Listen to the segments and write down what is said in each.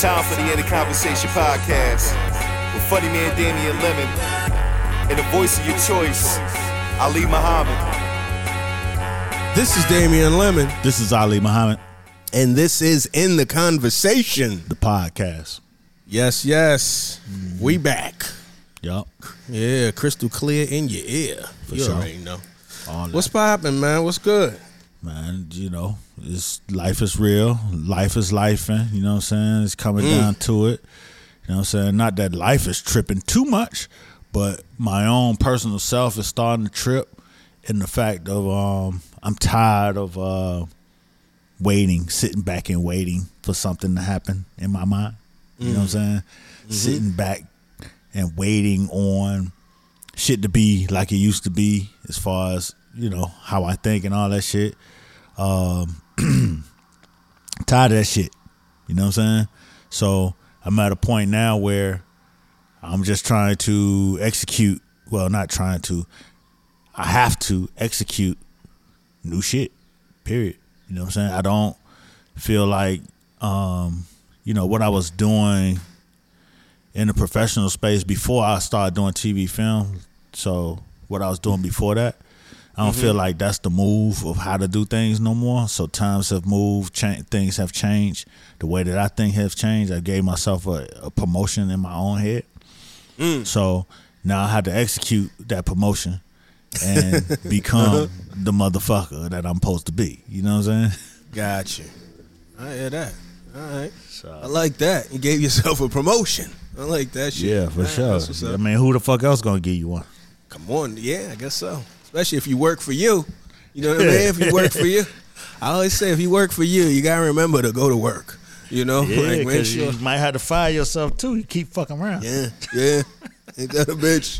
Time for the End of Conversation podcast with funny man Damian Lemon and the voice of your choice, Ali Muhammad. This is Damian Lemon. This is Ali Muhammad. And this is In the Conversation, the podcast. Yes. We back. Yup. Yeah, crystal clear in your ear. For you sure. already know. All What's poppin', man? What's good? Man, life is real. Life is lifing. You know what I'm saying? It's coming down to it. You know what I'm saying? Not that life is tripping too much, but my own personal self is starting to trip in the fact of I'm tired of sitting back and waiting for something to happen in my mind. You know what I'm saying? Mm-hmm. Sitting back and waiting on shit to be like it used to be as far as, how I think and all that shit. Tired of that shit. You know what I'm saying? So I'm at a point now where I'm just trying to execute. Well, not trying to. I have to execute new shit. Period. You know what I'm saying? I don't feel like, what I was doing in the professional space before I started doing TV film. So what I was doing before that, I don't feel like that's the move of how to do things no more. So times have moved, things have changed. The way that I think has changed. I gave myself a promotion in my own head. So now I have to execute that promotion and become the motherfucker that I'm supposed to be. You know what I'm saying? Got you. I hear that. All right. So, I like that. You gave yourself a promotion. I like that shit. Yeah, for sure. I mean, who the fuck else gonna give you one? Come on. Yeah, I guess so. Especially if you work for you. You know what I mean? If you work for you. I always say if you work for you, you got to remember to go to work. You know? Yeah, make sure. You might have to fire yourself, too. You keep fucking around. Yeah. Ain't that a bitch?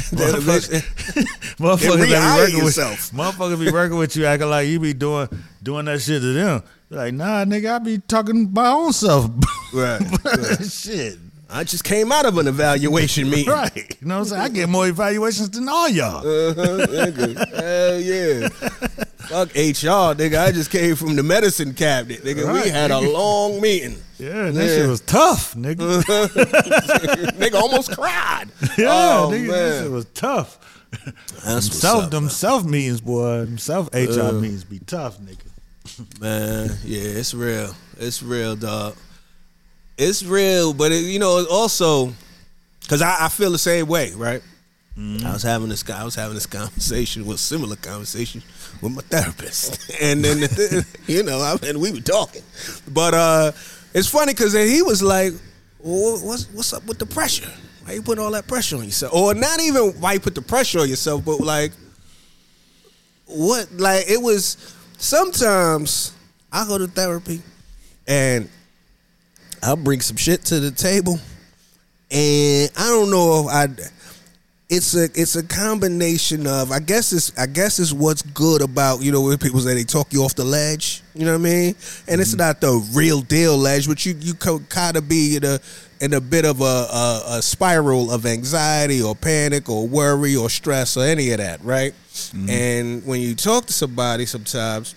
Motherfuckers be working with you acting like you be doing that shit to them. You're like, nah, nigga, I be talking my own self. Right. Shit. I just came out of an evaluation meeting. Right. You know what I'm saying? I get more evaluations than all y'all. Nigga. Hell yeah. Fuck HR, nigga. I just came from the medicine cabinet, nigga. Right, we had a long meeting. Yeah, that shit was tough, nigga. Nigga almost cried. Yeah, nigga, that shit was tough. That's them self meetings, boy. Them self HR meetings be tough, nigga. Man, yeah, it's real. It's real, dog. It's real, but it's also because I feel the same way, right? I was having this conversation, with similar conversation with my therapist, and then we were talking, but it's funny because he was like, well, "What's up with the pressure? Why you putting all that pressure on yourself?" Or not even why you put the pressure on yourself, but like what? Like it was sometimes I go to therapy and I'll bring some shit to the table, and I don't know if it's a combination of I guess it's what's good about when people say they talk you off the ledge, you know what I mean, and it's not the real deal ledge, but you kind of be in a bit of a spiral of anxiety or panic or worry or stress or any of that, right? And when you talk to somebody sometimes,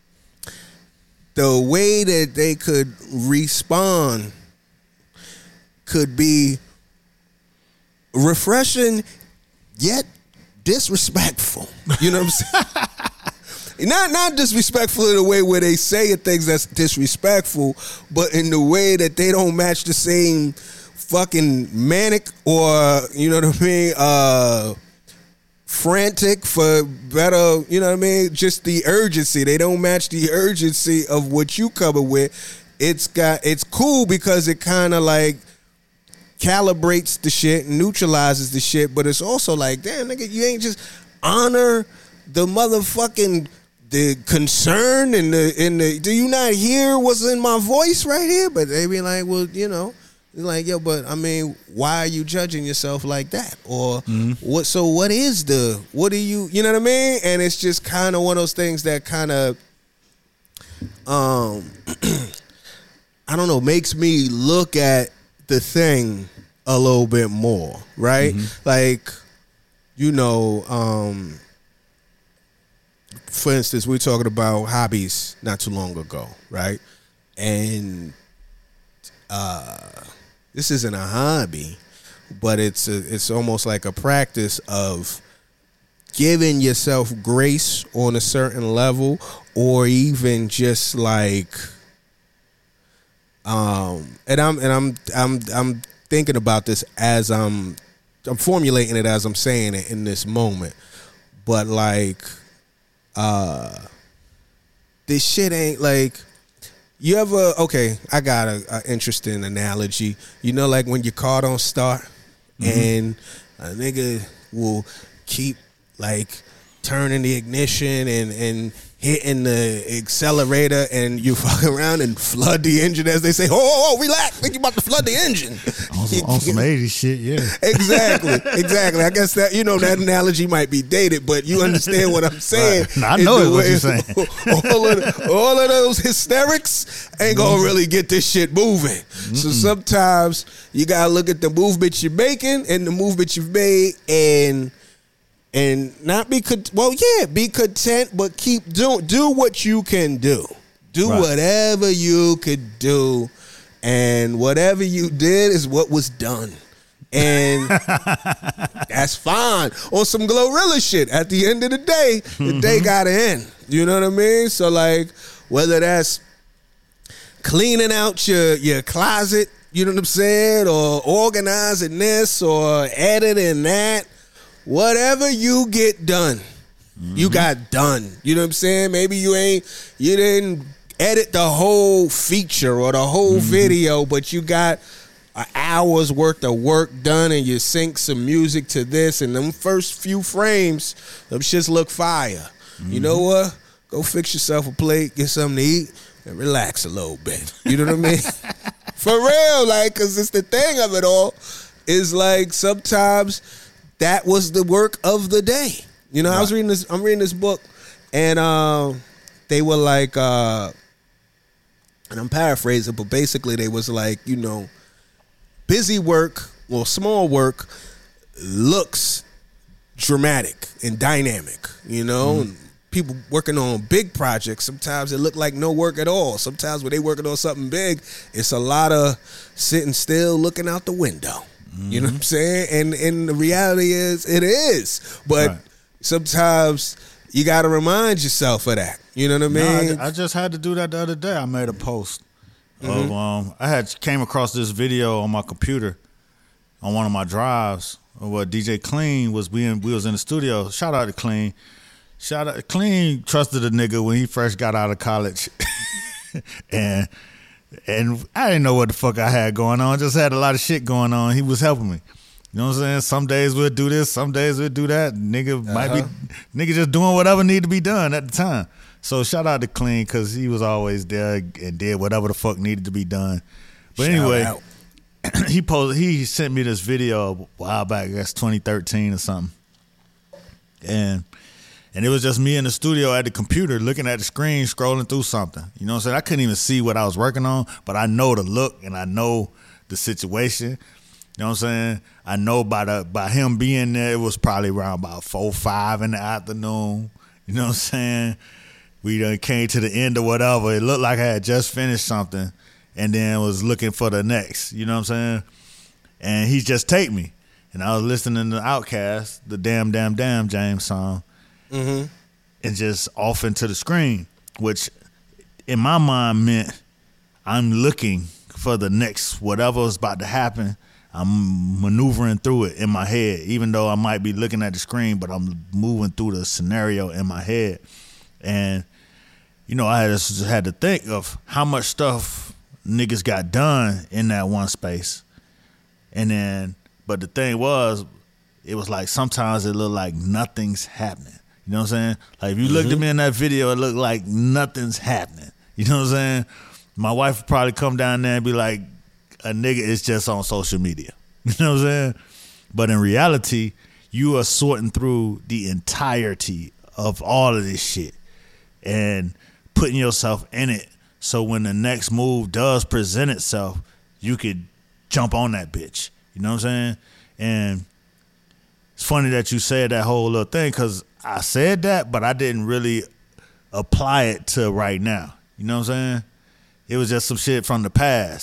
the way that they could respond could be refreshing yet disrespectful. You know what I'm saying? Not disrespectful in a way where they say things that's disrespectful, but in the way that they don't match the same fucking manic or, you know what I mean, frantic for better, you know what I mean? Just the urgency. They don't match the urgency of what you cover with. It's cool because it kind of like calibrates the shit and neutralizes the shit, but it's also like, damn, nigga, you ain't just honor the motherfucking the concern and the do you not hear what's in my voice right here? But they be like, well, like, yo, but I mean, why are you judging yourself like that? Or what? So what do you know what I mean? And it's just kind of one of those things that kind of, I don't know, makes me look at the thing a little bit more, right? Like, for instance, we were talking about hobbies not too long ago, right? And this isn't a hobby, but it's almost like a practice of giving yourself grace on a certain level, or even just like, and I'm thinking about this as I'm formulating it as I'm saying it in this moment, but like, this shit ain't like. You ever, okay, I got a interesting analogy. You know, like when your car don't start and a nigga will keep like turning the ignition and hitting the accelerator, and you fuck around and flood the engine, as they say. Oh, relax, think you about to flood the engine. On some 80s shit, yeah. Exactly. I guess that, you know, that analogy might be dated, but you understand what I'm saying. Right. I know what you're saying. all of those hysterics ain't gonna really get this shit moving. So sometimes you gotta look at the movement you're making and the movement you've made, and not be be content, but do what you can do. Do whatever you could do, and whatever you did is what was done, and that's fine. On some Glorilla shit, at the end of the day, the day gotta end. You know what I mean? So like, whether that's cleaning out your closet, you know what I'm saying, or organizing this, or editing that. Whatever you get done, you got done. You know what I'm saying? Maybe you didn't edit the whole feature or the whole video, but you got an hour's worth of work done, and you sync some music to this, and them first few frames, them shits look fire. You know what? Go fix yourself a plate, get something to eat, and relax a little bit. You know what I mean? For real, like, because it's the thing of it all is like sometimes that was the work of the day. You know, I'm reading this book, and they were like, and I'm paraphrasing, but basically they was like, you know, busy work or small work looks dramatic and dynamic, you know. People working on big projects, sometimes it look like no work at all. Sometimes when they working on something big, it's a lot of sitting still looking out the window. You know what I'm saying? And the reality is, it is. But sometimes you got to remind yourself of that. You know what I mean? No, I just had to do that the other day. I made a post of I had came across this video on my computer on one of my drives of what DJ Clean was we was in the studio. Shout out to Clean. Clean trusted a nigga when he first got out of college. and I didn't know what the fuck I had going on. Just had a lot of shit going on. He was helping me. You know what I'm saying? Some days we'll do this, some days we'll do that. Nigga just doing whatever need to be done at the time. So shout out to Clean, because he was always there and did whatever the fuck needed to be done. But anyway, he sent me this video a while back, I guess 2013 or something. And it was just me in the studio at the computer looking at the screen, scrolling through something. You know what I'm saying? I couldn't even see what I was working on, but I know the look and I know the situation. You know what I'm saying? I know by him being there, it was probably around about 4, 5 in the afternoon. You know what I'm saying? We done came to the end or whatever. It looked like I had just finished something and then was looking for the next. You know what I'm saying? And he just taped me. And I was listening to Outkast, the Damn James song. And just off into the screen, which in my mind meant I'm looking for the next whatever is about to happen. I'm maneuvering through it in my head, even though I might be looking at the screen, but I'm moving through the scenario in my head. And, you know, I just had to think of how much stuff niggas got done in that one space. And then, but the thing was, it was like sometimes it looked like nothing's happening. You know what I'm saying? Like, if you looked at me in that video, it looked like nothing's happening. You know what I'm saying? My wife would probably come down there and be like, a nigga is just on social media. You know what I'm saying? But in reality, you are sorting through the entirety of all of this shit and putting yourself in it, so when the next move does present itself, you could jump on that bitch. You know what I'm saying? And it's funny that you said that whole little thing, because I said that, but I didn't really apply it to right now. You know what I'm saying? It was just some shit from the past.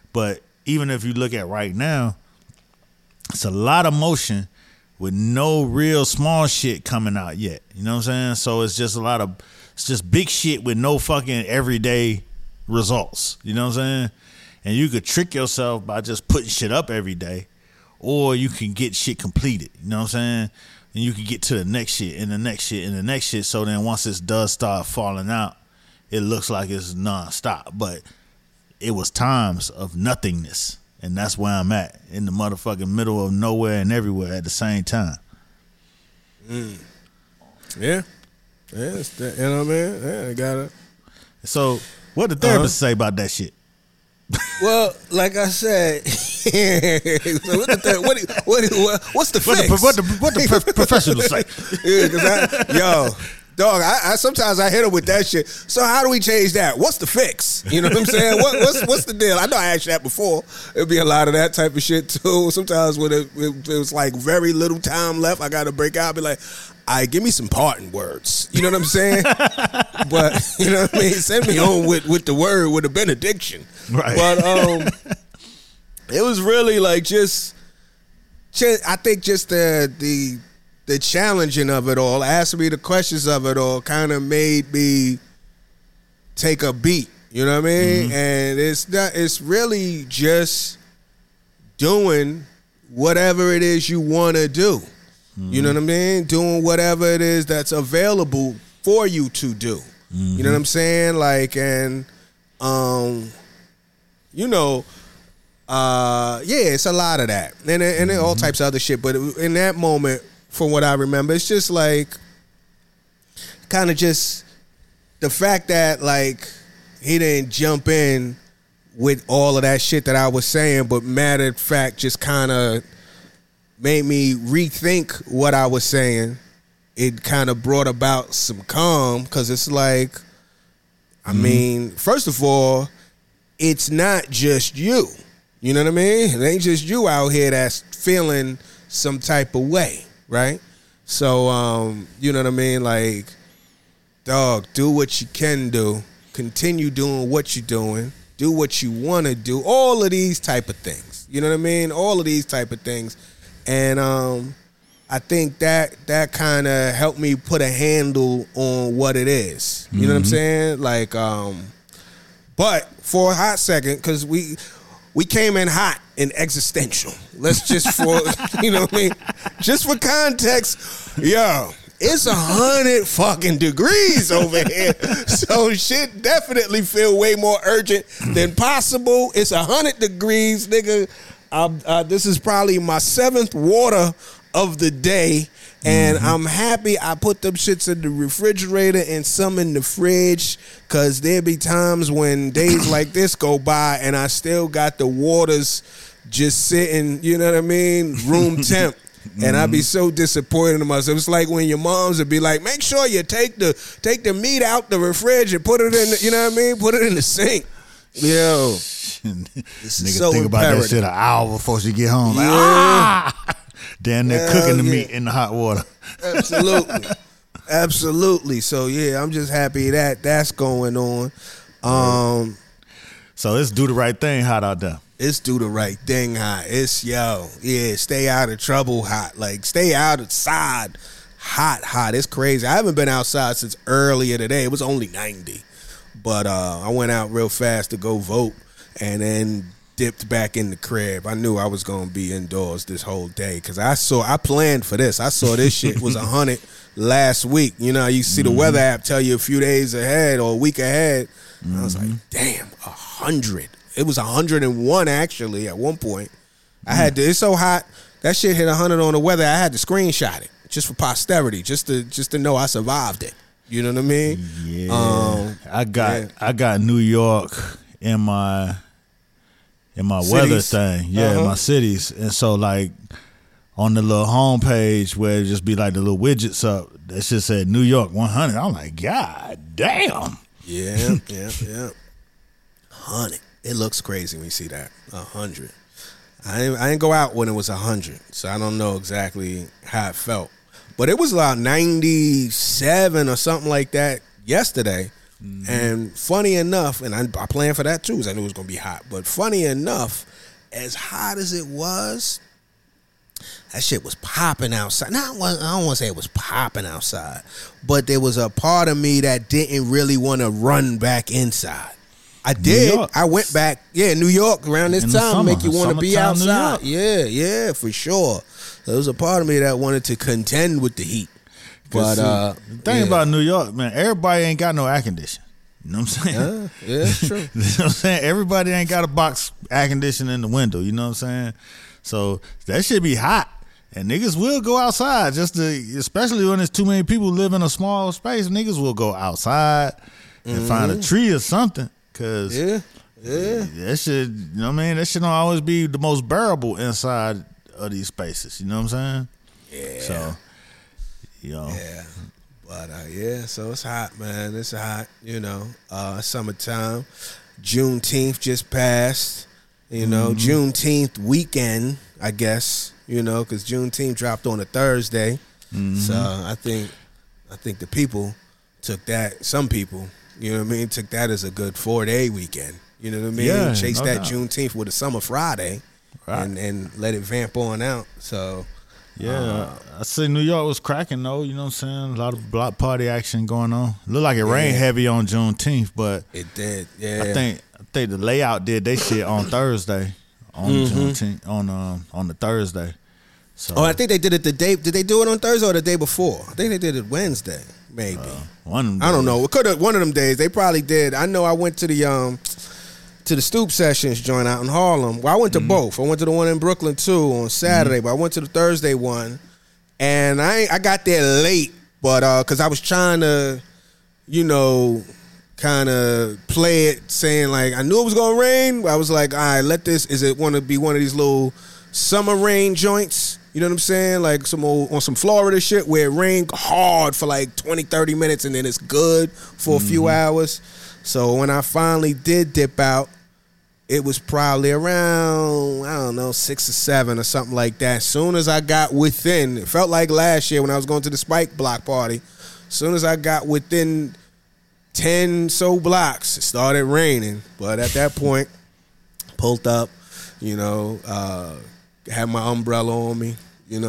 But even if you look at right now, it's a lot of motion with no real small shit coming out yet. You know what I'm saying? So it's just it's just big shit with no fucking everyday results. You know what I'm saying? And you could trick yourself by just putting shit up every day, or you can get shit completed. You know what I'm saying? And you can get to the next shit and the next shit and the next shit. So then once this does start falling out, it looks like it's nonstop. But it was times of nothingness. And that's where I'm at, in the motherfucking middle of nowhere and everywhere at the same time. Yeah. Yeah, it's that, you know what I mean? Yeah, I got it. So what the therapist say about that shit? Well, like I said, so what's the fix? What the professional say? Yeah, 'cause dog, I sometimes I hit him with that shit. So how do we change that? What's the fix? You know what I'm saying? What's the deal? I know I asked you that before. It'd be a lot of that type of shit too. Sometimes when it was like very little time left, I got to break out. I'd be like, give me some parting words. You know what I'm saying? But you know what I mean? Send me home with the word, with a benediction. Right. But it was really like just I think just the challenging of it all, asking me the questions of it all, kind of made me take a beat. You know what I mean? Mm-hmm. And it's really just doing whatever it is you want to do. Mm-hmm. You know what I mean? Doing whatever it is that's available for you to do. Mm-hmm. You know what I'm saying? Like, and it's a lot of that, and all types of other shit. But in that moment, from what I remember, it's just like kind of just the fact that like he didn't jump in with all of that shit that I was saying, but matter of fact just kind of made me rethink what I was saying. It kind of brought about some calm, because it's like, I mean, first of all, it's not just you. You know what I mean? It ain't just you out here that's feeling some type of way. Right? So, you know what I mean? Like, dog, do what you can do. Continue doing what you're doing. Do what you want to do. All of these type of things. You know what I mean? All of these type of things. And I think that kind of helped me put a handle on what it is. You know what I'm saying? Like, but for a hot second, because we came in hot and existential. Let's just you know what I mean? Just for context, it's 100 fucking degrees over here. So shit definitely feel way more urgent than possible. It's 100 degrees, nigga. This is probably my 7th water of the day. And I'm happy I put them shits in the refrigerator and some in the fridge, because there be times when days like this go by and I still got the waters just sitting, you know what I mean, room temp. And I'd be so disappointed in myself. It's like when your moms would be like, make sure you take the meat out the refrigerator and put it in the, you know what I mean, put it in the sink. Yo. Nigga so think about that shit an hour before she get home. Like, damn, they're cooking the meat in the hot water. Absolutely. So yeah, I'm just happy that's going on. So it's do the right thing hot out there. It's do the right thing hot. It's stay out of trouble hot. Like, stay outside hot. It's crazy. I haven't been outside since earlier today. It was only 90. But I went out real fast to go vote, and then dipped back in the crib. I knew I was going to be indoors this whole day, because I planned for this. I saw this shit was 100 last week. You know, you see the weather app tell you a few days ahead or a week ahead. And I was like, damn, 100. It was 101 actually at one point. I had to, it's so hot, that shit hit 100 on the weather. I had to screenshot it just for posterity, just to know I survived it. You know what I mean? Yeah. I got New York in my weather thing. Yeah, my cities. And so like on the little homepage where it just be like the little widgets up, that shit said New York 100. I'm like, God damn. Yeah. 100. It looks crazy when you see that. 100. I didn't go out when it was 100, so I don't know exactly how it felt. But it was about 97 or something like that yesterday. And funny enough, and I planned for that too, because I knew it was gonna be hot. But funny enough, as hot as it was, that shit was popping outside. I don't want to say it was popping outside, but there was a part of me that didn't really want to run back inside. I did. I went back. Yeah, New York around this time make you want to be outside. Yeah, for sure. There was a part of me that wanted to contend with the heat. But the thing about New York, man, everybody ain't got no air conditioning. You know what I'm saying? Yeah, it's true. You know what I'm saying? Everybody ain't got a box air conditioning in the window. You know what I'm saying? So that should be hot. And niggas will go outside especially when there's too many people live in a small space. Niggas will go outside and find a tree or something. Cause that shit, you know what I mean? That shit don't always be the most bearable inside of these spaces. You know what I'm saying? Yeah. So, yeah. But so it's hot, man. It's hot, summertime. Juneteenth just passed. Juneteenth weekend, I guess, because Juneteenth dropped on a Thursday. So I think the people took that, some people, took that as a good 4-day weekend. You know what I mean? Yeah, Chase no that doubt. Juneteenth with a summer Friday and let it vamp on out. So yeah, I see New York was cracking though, you know what I'm saying? A lot of block party action going on. Looked like it rained heavy on Juneteenth, but it did. Yeah. I think the layout did they shit on Thursday. On Juneteenth, on the Thursday. So I think they did it the day. Did they do it on Thursday or the day before? I think they did it Wednesday, maybe. One of them I don't know. It could have one of them days. They probably did. I know I went to the Stoop Sessions joint out in Harlem. Well, I went to both. I went to the one in Brooklyn too on Saturday, but I went to the Thursday one, and I got there late, but because I was trying to, kind of play it, saying like I knew it was gonna rain. I was like, all right, is it want to be one of these little summer rain joints? You know what I'm saying? Like on some Florida shit where it rained hard for like 20, 30 minutes and then it's good for a few hours. So when I finally did dip out, it was probably around, I don't know, 6 or 7 or something like that. As soon as I got within, it felt like last year when I was going to the Spike block party. As soon as I got within 10 so blocks, it started raining. But at that point, pulled up, had my umbrella on me,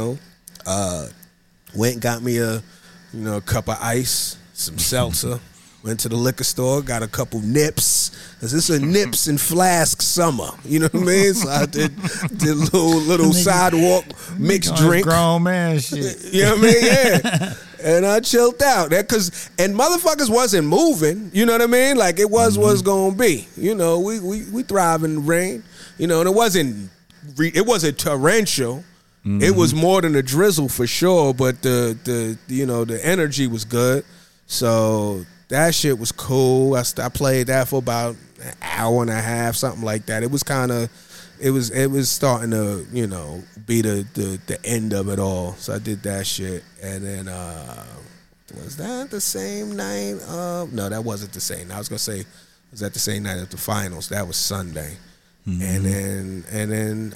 went and got me a cup of ice, some seltzer, went to the liquor store, got a couple nips, because it's a nips and flask summer, you know what I mean? So I did little sidewalk mixed drink. Grown man shit. You know what I mean? Yeah. And I chilled out. And motherfuckers wasn't moving, you know what I mean? Like it was gonna be. We thrive in the rain. And it wasn't torrential. It was more than a drizzle for sure, but the energy was good. So that shit was cool. I played that for about an hour and a half, something like that. It was starting to, be the end of it all. So I did that shit. And then was that the same night? No, that wasn't the same. I was gonna say, was that the same night of the finals? That was Sunday. And then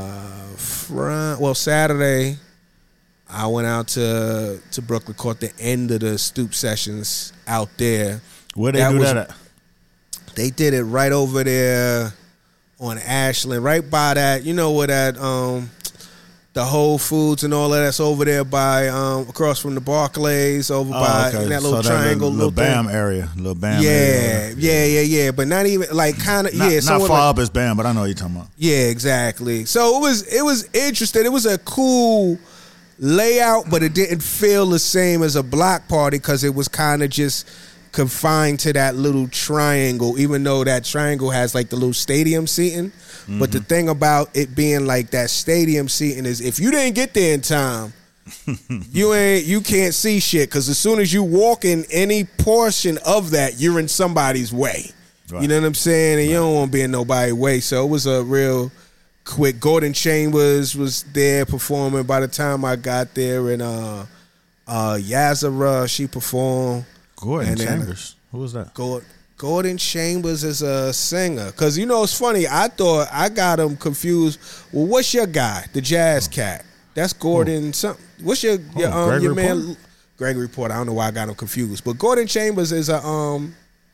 Saturday, I went out to Brooklyn, caught the end of the Stoop Sessions out there. Where they do that at? They did it right over there on Ashland, right by that, where that the Whole Foods and all of that's over there by across from the Barclays, over by that little triangle, little BAM area, yeah. But not even like kind of not far up as BAM, but I know what you're talking about. Yeah, exactly. So it was interesting. It was a cool layout, but it didn't feel the same as a block party because it was kind of just confined to that little triangle, even though that triangle has like the little stadium seating. But the thing about it being like that stadium seating is if you didn't get there in time, you can't see shit, because as soon as you walk in any portion of that, you're in somebody's way. Right. You know what I'm saying? And you don't want to be in nobody's way. So it was a real quick. Gordon Chambers was there performing by the time I got there, and Yazara, she performed. Gordon Chambers. Who was that? Gordon Chambers is a singer. Because, it's funny. I thought I got him confused. Well, what's your guy? The jazz cat. That's Gordon something. What's your man? Gregory Porter. I don't know why I got him confused. But Gordon Chambers is a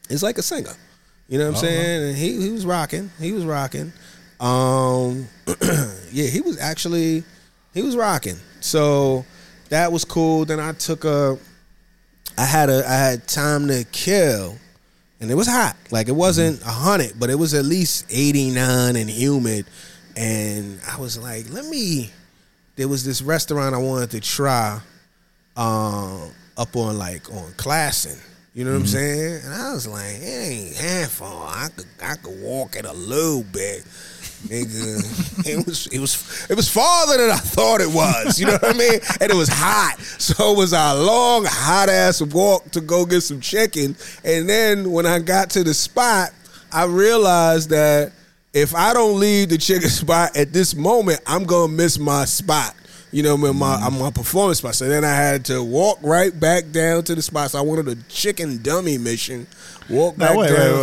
is like a singer. You know what I'm saying? And he was rocking. He was rocking. Yeah, he was rocking. So that was cool. Then I had Time to Kill, and it was hot. Like, it wasn't 100, but it was at least 89 and humid. And I was like, there was this restaurant I wanted to try up on Classen. You know what I'm saying? And I was like, it ain't half far. I could walk it a little bit. Nigga, it was farther than I thought it was. You know what I mean? And it was hot. So it was a long, hot ass walk to go get some chicken. And then when I got to the spot, I realized that if I don't leave the chicken spot at this moment, I'm gonna miss my spot. You know, my performance spot. So then I had to walk right back down to the spot. So I wanted a chicken dummy mission. Wait. Go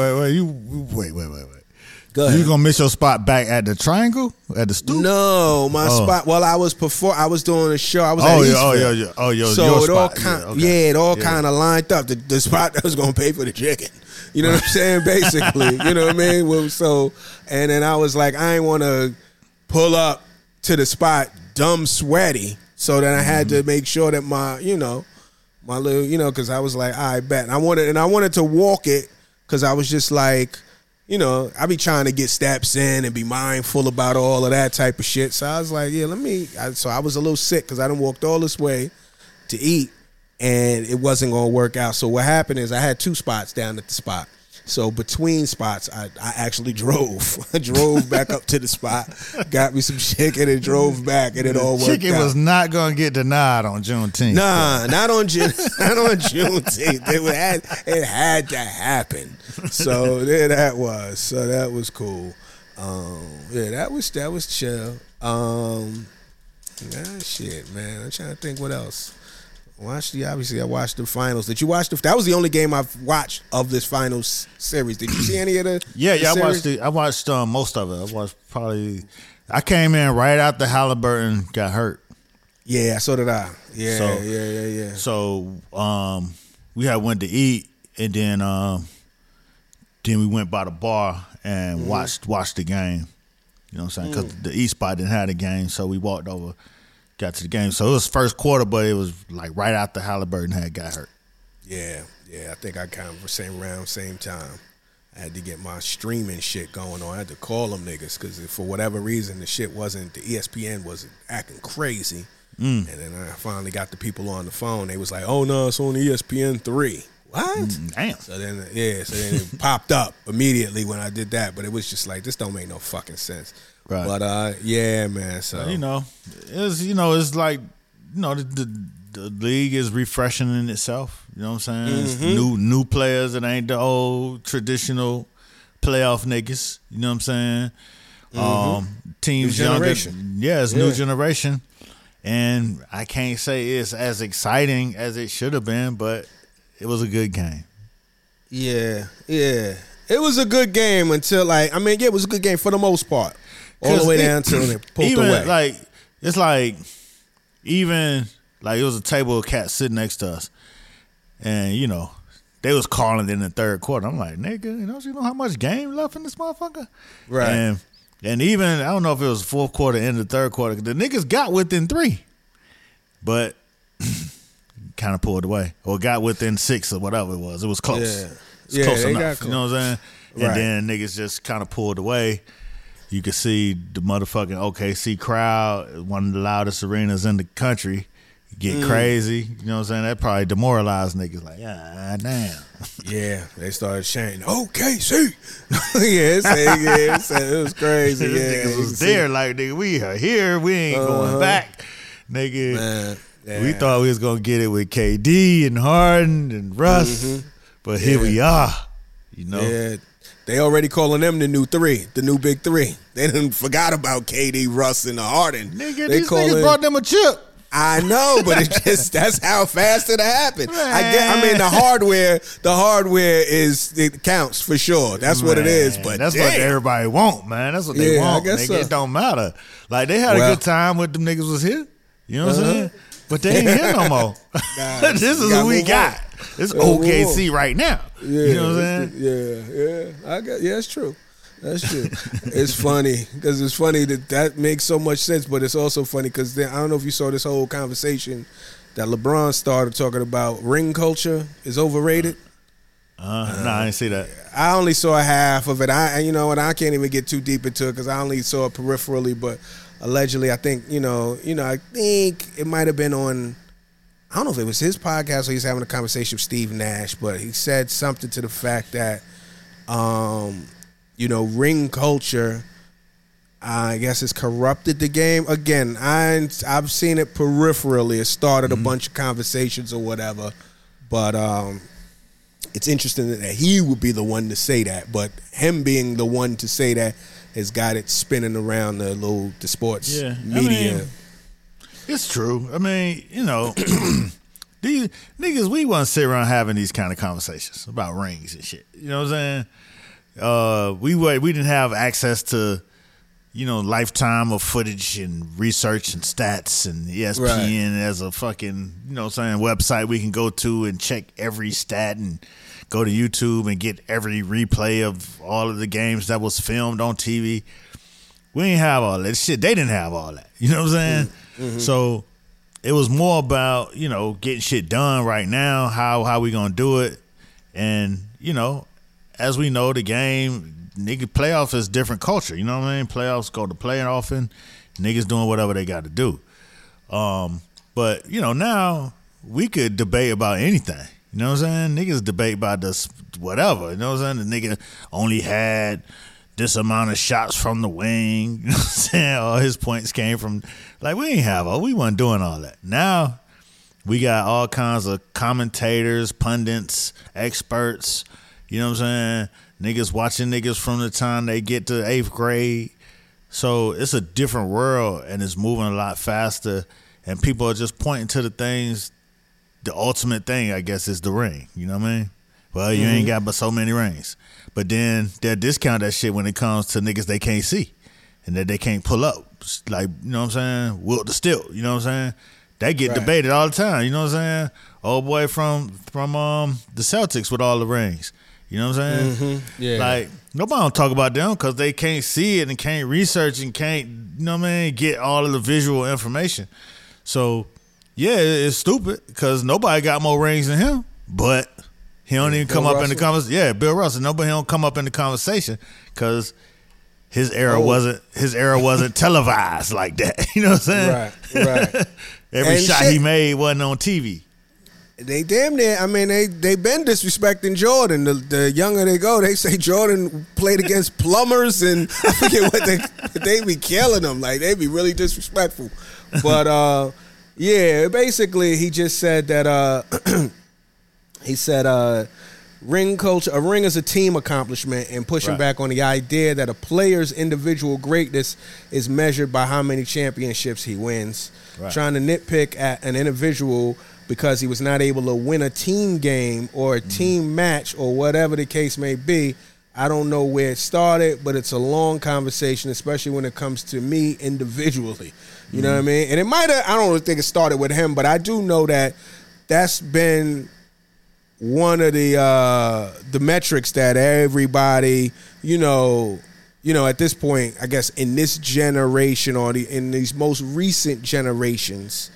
ahead. You gonna miss your spot back at the Triangle at the stoop? No, my spot. Well, I was doing a show. I was so your spot. It all kind of lined up. The spot that was gonna pay for the chicken. You know what I'm saying? Basically, you know what I mean. Well, and then I was like, I ain't want to pull up to the spot dumb sweaty. So then I had to make sure that my little, because I was like, I bet. And I wanted to walk it because I was just like, I be trying to get steps in and be mindful about all of that type of shit. So I was like, so I was a little sick because I done walked all this way to eat and it wasn't going to work out. So what happened is I had 2 spots down at the spot. So between spots, I actually drove. I drove back up to the spot, got me some chicken, and drove back, and it all worked out. Chicken was not going to get denied on Juneteenth. Nah, not on Juneteenth. It had to happen. So there that was. So that was cool. That was chill. Shit, man. I'm trying to think what else. Obviously, I watched the finals. Did you watch that was the only game I've watched of this finals series. Did you see any of the? Yeah. I watched most of it. I came in right after Halliburton got hurt. Yeah, so did I. Yeah. So we had went to eat, and then we went by the bar and watched the game. You know what I'm saying? Because the East spot didn't have the game, so we walked over. Got to the game. So it was first quarter, but it was like right after Halliburton had got hurt. Yeah. I think I kind of same time. I had to get my streaming shit going on. I had to call them niggas because for whatever reason, the ESPN was acting crazy. And then I finally got the people on the phone. They was like, oh, no, it's on ESPN 3. What? Damn. So then it popped up immediately when I did that. But it was just like, this don't make no fucking sense. Right. But yeah, man. So it's like the league is refreshing in itself. You know what I'm saying? It's new players. It ain't the old traditional playoff niggas. You know what I'm saying? Teams new younger. Generation. Yeah, it's new generation, and I can't say it's as exciting as it should have been, but it was a good game. Yeah. It was a good game until it was a good game for the most part. All the way down till they pulled away. It was a table of cats sitting next to us, and they was calling in the third quarter. I'm like, nigga, you know how much game left in this motherfucker, right? And even I don't know if it was fourth quarter, end of the third quarter. The niggas got within 3, but kind of pulled away, or got within 6 or whatever it was. It was close. Yeah, close enough. Got close. You know what I'm saying? And then niggas just kind of pulled away. You could see the motherfucking OKC crowd, one of the loudest arenas in the country, get crazy. You know what I'm saying? That probably demoralized niggas. Like, damn. Yeah, they started chanting OKC. It was crazy. Niggas was there like, nigga, we are here. We ain't going back, nigga. Man, yeah. We thought we was gonna get it with KD and Harden and Russ, but here we are. Yeah. They already calling them the new 3, the new big 3. They done forgot about KD, Russ, and the Harden. Nigga, these niggas brought them a chip. I know, but it's just that's how fast it happened. The hardware it counts for sure. That's what it is. But that's what everybody want, man. That's what they want. I guess nigga, it don't matter. Like they had a good time with them niggas was here. You know what I'm saying? But they ain't here no more. This is what we got. It's OKC right now. Yeah, you know what I'm saying? Yeah, it's true. That's true. It's funny because it's funny that makes so much sense, but it's also funny because I don't know if you saw this whole conversation that LeBron started talking about ring culture is overrated. No, I didn't see that. I only saw half of it. I can't even get too deep into it because I only saw it peripherally. But allegedly, I think I think it might have been on. I don't know if it was his podcast or he's having a conversation with Steve Nash, but he said something to the fact that, ring culture, I guess, has corrupted the game. Again, I've seen it peripherally. It started a bunch of conversations or whatever, but it's interesting that he would be the one to say that. But him being the one to say that has got it spinning around the sports media. It's true. I mean, these niggas, we want to sit around having these kind of conversations about rings and shit. You know what I'm saying? We didn't have access to, lifetime of footage and research and stats and ESPN as a fucking, website we can go to and check every stat and go to YouTube and get every replay of all of the games that was filmed on TV. We didn't have all that shit. They didn't have all that. You know what I'm saying? Mm-hmm. So it was more about, getting shit done right now, how we gonna do it. And, as we know, the game, nigga, playoff is different culture. You know what I mean? Playoffs go to play often. Niggas doing whatever they got to do. But, now we could debate about anything. You know what I'm saying? Niggas debate about this whatever. You know what I'm saying? The nigga only had this amount of shots from the wing. You know what I'm saying? All his points came from, we wasn't doing all that. Now we got all kinds of commentators, pundits, experts. You know what I'm saying? Niggas watching niggas from the time they get to 8th grade. So it's a different world and it's moving a lot faster. And people are just pointing to the things. The ultimate thing, I guess, is the ring. You know what I mean? Well, you ain't got but so many rings. But then they'll discount that shit when it comes to niggas they can't see and that they can't pull up. Like, you know what I'm saying? Wilt the Stilt, you know what I'm saying? They get debated all the time, you know what I'm saying? Old boy from the Celtics with all the rings. You know what I'm saying? Mm-hmm. Yeah. Like, nobody don't talk about them because they can't see it and can't research and can't, get all of the visual information. So, yeah, it's stupid because nobody got more rings than him, but he don't even come up in the conversation. Yeah, Bill Russell. Nobody don't come up in the conversation because his era wasn't televised like that. You know what I'm saying? Right. Every shot he made wasn't on TV. They damn near. I mean, they been disrespecting Jordan. The younger they go, they say Jordan played against plumbers and I forget what they be killing them. Like they be really disrespectful. But basically he just said that. He said, ring culture, a ring is a team accomplishment and pushing back on the idea that a player's individual greatness is measured by how many championships he wins. Right. Trying to nitpick at an individual because he was not able to win a team game or a team match or whatever the case may be. I don't know where it started, but it's a long conversation, especially when it comes to me individually. You know what I mean? And it might have, I don't think it started with him, but I do know that that's been one of the metrics that everybody, at this point, I guess in this generation or in these most recent generations,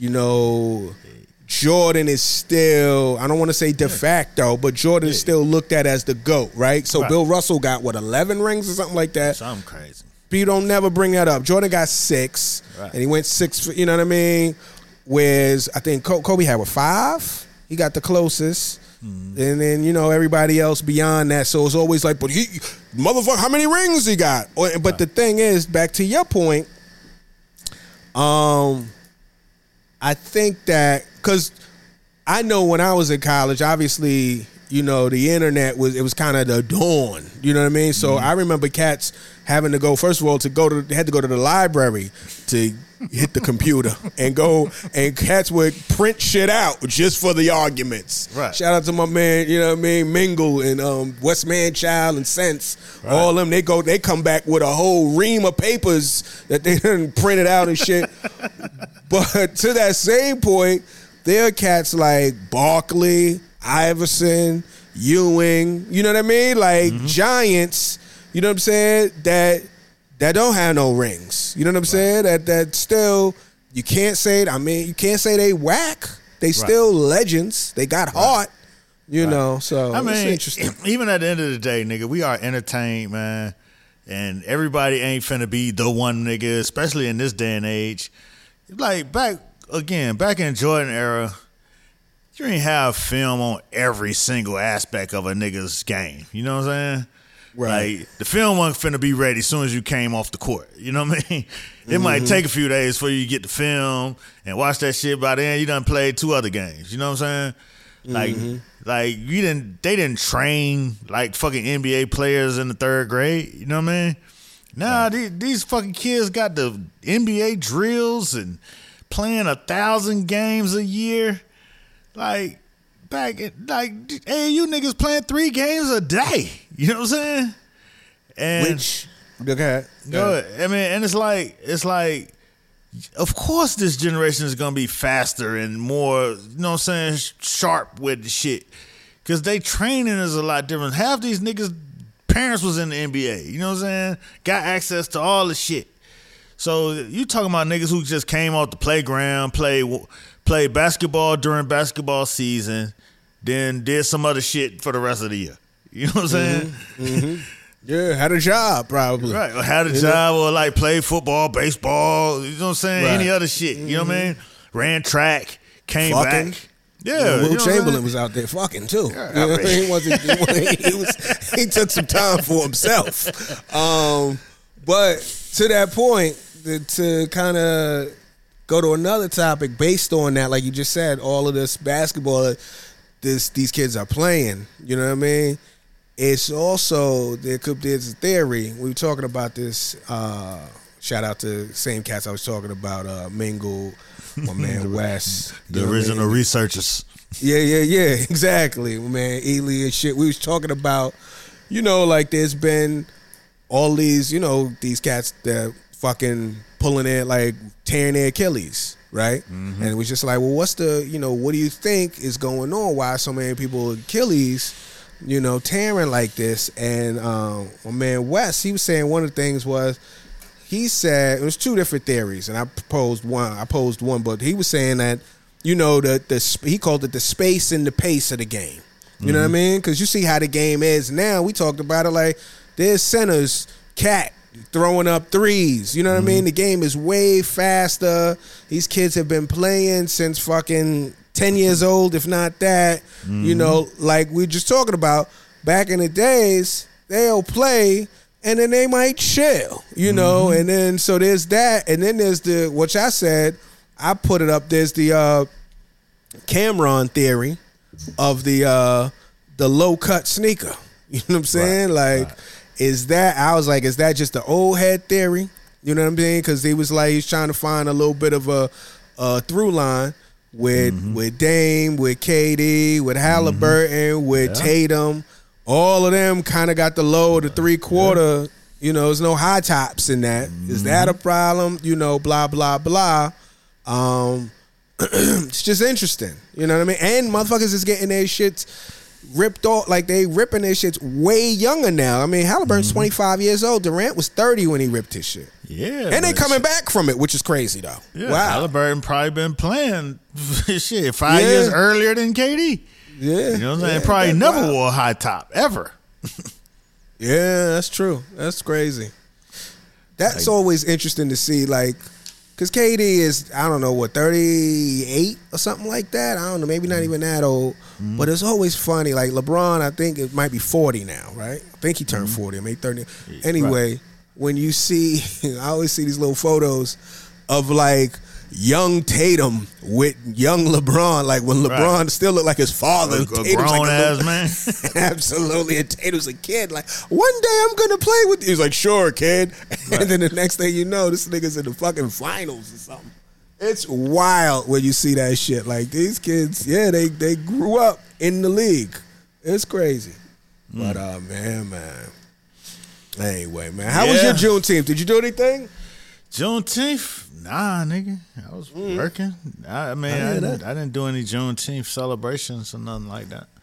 Jordan is still, I don't want to say de facto, but Jordan is still looked at as the GOAT, right? So Bill Russell got, 11 rings or something like that? Something crazy. But you don't never bring that up. Jordan got 6, and he went 6, you know what I mean? Whereas I think Kobe had, 5? He got the closest. And then, everybody else beyond that. So it's always like, but he, motherfucker, how many rings he got? But the thing is, back to your point, I think that, because I know when I was in college, obviously, the internet was kind of the dawn. You know what I mean? So I remember cats having to go, first of all, they had to go to the library to hit the computer and go, and cats would print shit out just for the arguments. Right. Shout out to my man, Mingle and West Man Child and Sense. Right. All them, they come back with a whole ream of papers that they done printed out and shit. But to that same point, there are cats like Barkley. Iverson, Ewing, you know what I mean? Like giants, you know what I'm saying? That don't have no rings. You know what I'm saying? That still, you can't say, you can't say they whack. They still legends. They got heart. You know, so it's interesting. Even at the end of the day, nigga, we are entertained, man. And everybody ain't finna be the one nigga, especially in this day and age. Like back in Jordan era, you ain't have film on every single aspect of a nigga's game. You know what I'm saying? Right. Like, the film wasn't finna be ready as soon as you came off the court. You know what I mean? It might take a few days for you to get the film and watch that shit. By then, you done played 2 other games. You know what I'm saying? Like they didn't train like fucking NBA players in the 3rd grade. You know what I mean? Nah, these fucking kids got the NBA drills and playing 1,000 games a year. Like hey, you niggas playing 3 games a day. You know what I'm saying? And go ahead. I mean, and it's like, of course this generation is gonna be faster and more, you know what I'm saying, sharp with the shit. Cause they training is a lot different. Half these niggas' parents was in the NBA. You know what I'm saying? Got access to all the shit. So you talking about niggas who just came off the playground, play basketball during basketball season, then did some other shit for the rest of the year. You know what I'm saying? Yeah, had a job probably. Right, or had a job or like played football, baseball, you know what I'm saying? Any other shit, you know what I mean? Ran track, came back. Yeah, Will Chamberlain was out there fucking too. Yeah, he took some time for himself. But to that point, to kind of go to another topic based on that, like you just said, all of this basketball these kids are playing, you know what I mean? It's also, there's a theory, we were talking about this, shout out to the same cats I was talking about, Mingle, my man Wes. The original researchers. Yeah, exactly, man, Ely and shit. We was talking about, you know, like there's been all these, you know, these cats that fucking pulling it, like tearing their Achilles, right? And it was just like, well, what do you think is going on? Why so many people Achilles, you know, tearing like this? And my man Wes, he was saying one of the things was, he said, it was 2 different theories, and I posed one, but he was saying that, you know, he called it the space and the pace of the game. You know what I mean? Because you see how the game is now. We talked about it like, there's centers, cat, throwing up threes. You know what I mean? The game is way faster. These kids have been playing since fucking 10 years old, if not that. You know, like we just talking about, back in the days, they'll play and then they might chill, you know, and then so there's that, and then there's which I said, I put it up, there's the Cameron theory of the low cut sneaker. You know what I'm saying? Is that just the old head theory? You know what I'm saying? Because he was like, he's trying to find a little bit of a through line with Dame, with KD, with Halliburton, with Tatum. All of them kind of got the low, the 3/4. You know, there's no high tops in that. Is that a problem? You know, blah, blah, blah. It's just interesting. You know what I mean? And motherfuckers is getting their shits ripped off. Like, they ripping their shits way younger now. I mean, Halliburton's 25 years old. Durant was 30 when he ripped his shit. Yeah. And they coming back from it, which is crazy, though. Yeah, wow. Halliburton probably been playing shit 5 years earlier than KD. Yeah. You know what I'm saying? Probably never wore a high top, ever. Yeah, that's true. That's crazy. That's always interesting to see, like, because KD is, I don't know, what, 38 or something like that? I don't know, maybe not even that old. But it's always funny. Like, LeBron, I think it might be 40 now, right? I think he turned 40, or maybe 30. Anyway, when you see, I always see these little photos of, like, young Tatum with young LeBron, like when LeBron still looked like his father. A grown ass man. Absolutely. And Tatum's a kid. Like, one day I'm gonna play with you. He's like, sure, kid. And then the next thing you know, this nigga's in the fucking finals or something. It's wild when you see that shit. Like, these kids, they grew up in the league. It's crazy. But man. Anyway, man. How was your Juneteenth? Did you do anything? Juneteenth? Nah, nigga. I was working. I didn't do any Juneteenth celebrations or nothing like that.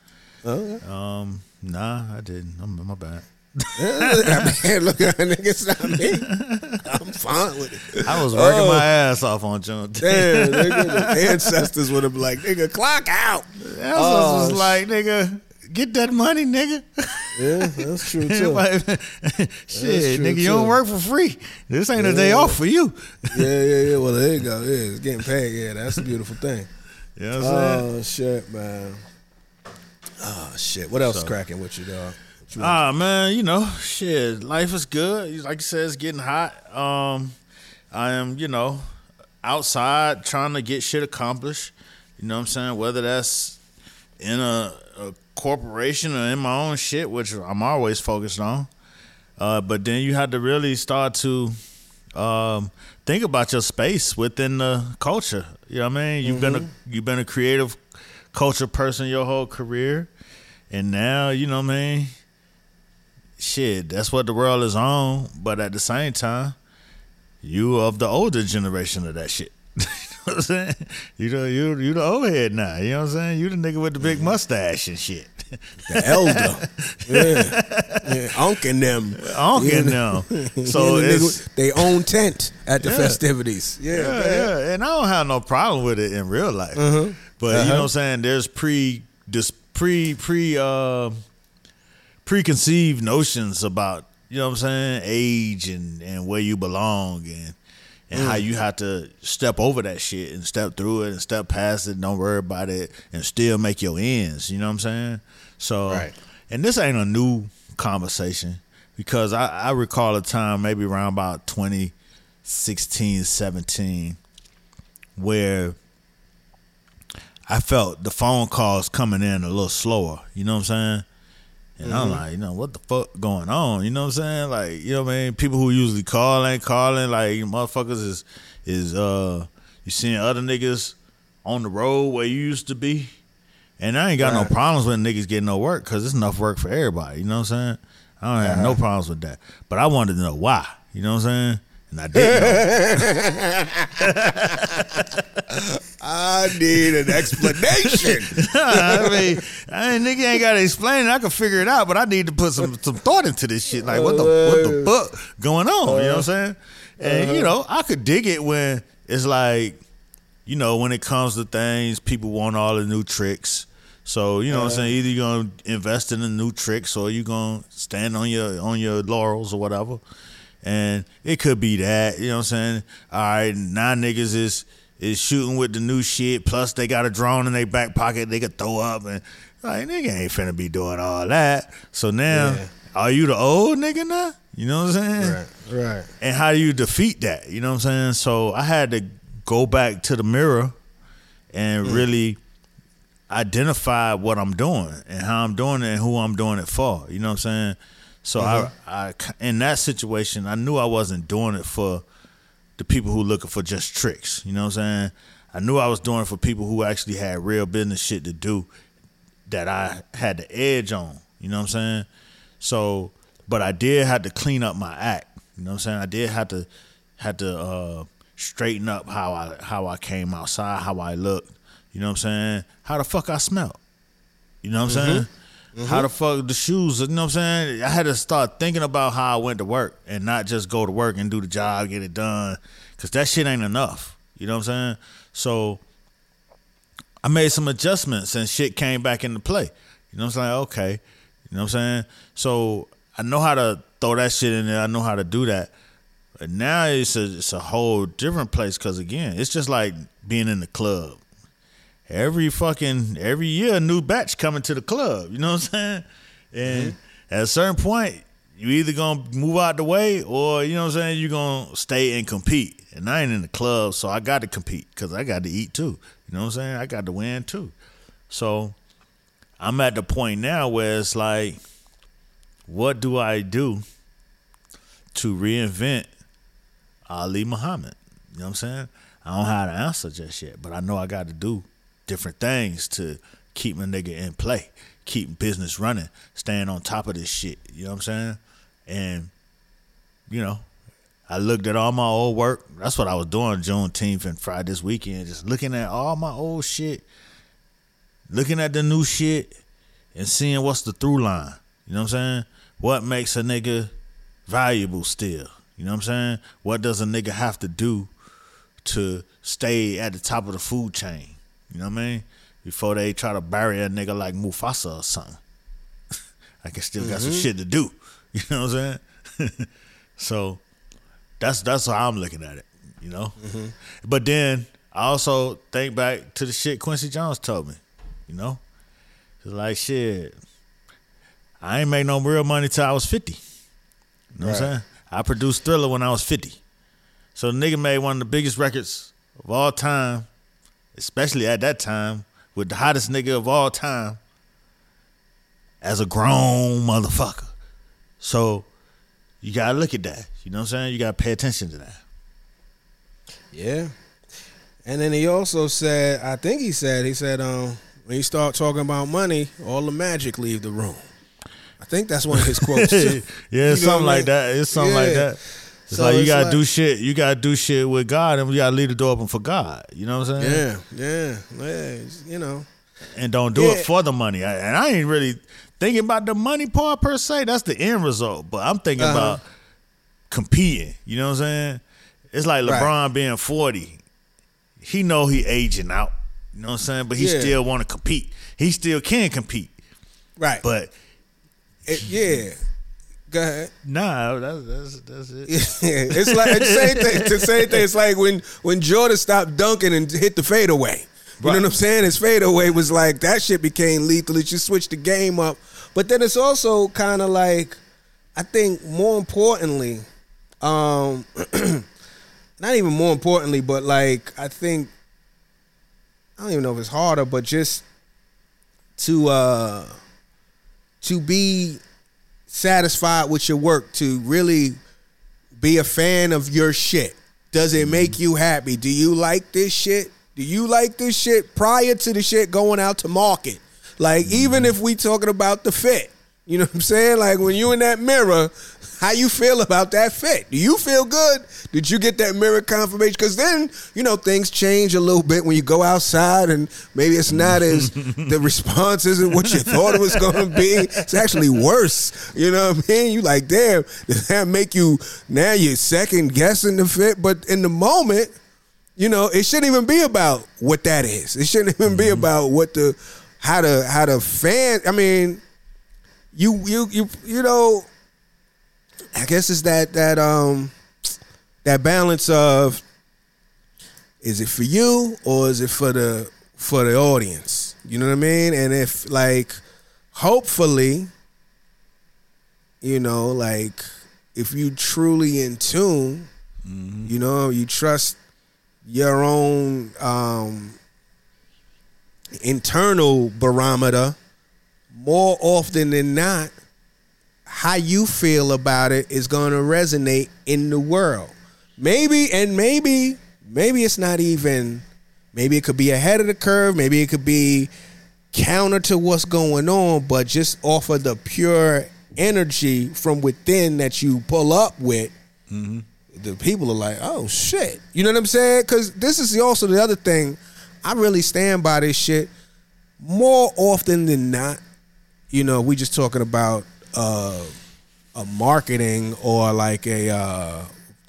Okay. Nah, I didn't. My bad. Man, look at that nigga, it's not me. I'm fine with it. I was working my ass off on Juneteenth. Damn, nigga, the ancestors would have been like, nigga, clock out. The ancestors was like, nigga, get that money, nigga. Yeah, that's true too. Shit, nigga, you don't work for free. This ain't a day off for you. Yeah. Well, there you go. Yeah, it's getting paid. Yeah, that's a beautiful thing. You know what I'm saying? Oh, shit, man. Oh, shit. What else is cracking with you, dog? Man, you know, shit, life is good. Like you said, it's getting hot. I am, you know, outside trying to get shit accomplished. You know what I'm saying? Whether that's in a corporation or in my own shit, which I'm always focused on. But then you have to really start to think about your space within the culture. You know what I mean? You've been a creative culture person your whole career, and now, you know what I mean? Shit, that's what the world is on. But at the same time, you of the older generation of that shit. You know what I'm saying? You the old head now. You know what I'm saying? You the nigga with the big mustache and shit. The elder. Yeah. Unc and them. So it's they own tent at the festivities. Yeah. And I don't have no problem with it in real life. But you know what I'm saying? There's preconceived notions about, you know what I'm saying, age and where you belong and how you have to step over that shit and step through it and step past it, don't worry about it, and still make your ends, you know what I'm saying? So, and this ain't a new conversation, because I recall a time maybe around about 2016, 17, where I felt the phone calls coming in a little slower, you know what I'm saying? And I'm like, you know, what the fuck going on? You know what I'm saying? Like, you know what I mean? People who usually call ain't calling. Like, motherfuckers is you seeing other niggas on the road where you used to be. And I ain't got no problems with niggas getting no work, because it's enough work for everybody. You know what I'm saying? I don't have no problems with that. But I wanted to know why. You know what I'm saying? And I didn't know. I need an explanation. I mean, nigga ain't got to explain it. I can figure it out, but I need to put some thought into this shit. Like, what the fuck going on? You know what I'm saying? And, you know, I could dig it when it's like, you know, when it comes to things, people want all the new tricks. So, you know what I'm saying? Either you're going to invest in the new tricks or you're going to stand on your laurels or whatever. And it could be that, you know what I'm saying? All right, now niggas is shooting with the new shit, plus they got a drone in their back pocket they could throw up, and like, nigga ain't finna be doing all that. So now, are you the old nigga now? You know what I'm saying? Right. And how do you defeat that? You know what I'm saying? So I had to go back to the mirror and really identify what I'm doing and how I'm doing it and who I'm doing it for. You know what I'm saying? So I in that situation, I knew I wasn't doing it for the people who looking for just tricks. You know what I'm saying? I knew I was doing it for people who actually had real business shit to do that I had the edge on. You know what I'm saying? So, but I did have to clean up my act. You know what I'm saying? I did have to straighten up how I came outside, how I looked. You know what I'm saying? How the fuck I smelled. You know what I'm saying? How the fuck the shoes, you know what I'm saying? I had to start thinking about how I went to work and not just go to work and do the job, get it done, because that shit ain't enough. You know what I'm saying? So I made some adjustments and shit came back into play. You know what I'm saying? Okay. You know what I'm saying? So I know how to throw that shit in there. I know how to do that. But now it's a whole different place, because, again, it's just like being in the club. Every year a new batch coming to the club, you know what I'm saying? And at a certain point, you either gonna move out the way or, you know what I'm saying, you're gonna stay and compete. And I ain't in the club, so I got to compete because I got to eat too. You know what I'm saying? I got to win too. So I'm at the point now where it's like, what do I do to reinvent Ali Muhammad? You know what I'm saying? I don't have the answer just yet, but I know I got to do different things to keep my nigga in play, keep business running, staying on top of this shit. You know what I'm saying? And, you know, I looked at all my old work. That's what I was doing Juneteenth and Friday this weekend, just looking at all my old shit, looking at the new shit, and seeing what's the through line. You know what I'm saying? What makes a nigga valuable still? You know what I'm saying? What does a nigga have to do to stay at the top of the food chain? You know what I mean? Before they try to bury a nigga like Mufasa or something. I can still got some shit to do. You know what I'm saying? So that's how I'm looking at it, you know? But then I also think back to the shit Quincy Jones told me, you know? It's like, shit, I ain't made no real money till I was 50. You know what I'm saying? I produced Thriller when I was 50. So the nigga made one of the biggest records of all time, especially at that time, with the hottest nigga of all time as a grown motherfucker. So you gotta look at that. You know what I'm saying? You gotta pay attention to that. Yeah. And then he also said, I think he said, when you start talking about money, all the magic leave the room. I think that's one of his quotes too. Yeah, it's something like that. It's something like that. It's so like you gotta do shit. You gotta do shit with God, and we gotta leave the door open for God. You know what I'm saying? Yeah. You know. And don't do it for the money. And I ain't really thinking about the money part per se. That's the end result. But I'm thinking about competing. You know what I'm saying? It's like LeBron being 40. He know he aging out. You know what I'm saying? But he still want to compete. He still can compete. Right. But Go ahead. Nah, that's it. It's like the same thing. It's like when Jordan stopped dunking and hit the fadeaway. You know what I'm saying? His fadeaway was like, that shit became lethal. It just switched the game up. But then it's also kind of like, I think more importantly, not even more importantly, but like, I think, I don't even know if it's harder, but just to be satisfied with your work, to really be a fan of your shit. Does it make you happy? Do you like this shit? Do you like this shit prior to the shit going out to market? Like, even if we talking about the fit, you know what I'm saying? Like, when you in that mirror, how you feel about that fit? Do you feel good? Did you get that mirror confirmation? Because then, you know, things change a little bit when you go outside and maybe it's not as, the response isn't what you thought it was going to be. It's actually worse. You know what I mean? You like, damn, does that make you, now you're second guessing the fit? But in the moment, you know, it shouldn't even be about what that is. It shouldn't even be about what how the fan, I mean, you know, I guess it's that balance of, is it for you or is it for the audience? You know what I mean? And if, like, hopefully, you know, like, if you truly in tune, you know, you trust your own internal barometer, more often than not, how you feel about it is going to resonate in the world. Maybe it's not even, maybe it could be ahead of the curve, maybe it could be counter to what's going on, but just off of the pure energy from within that you pull up with, the people are like, oh shit. You know what I'm saying? Because this is also the other thing. I really stand by this shit. More often than not, you know, we just talking about a marketing or like a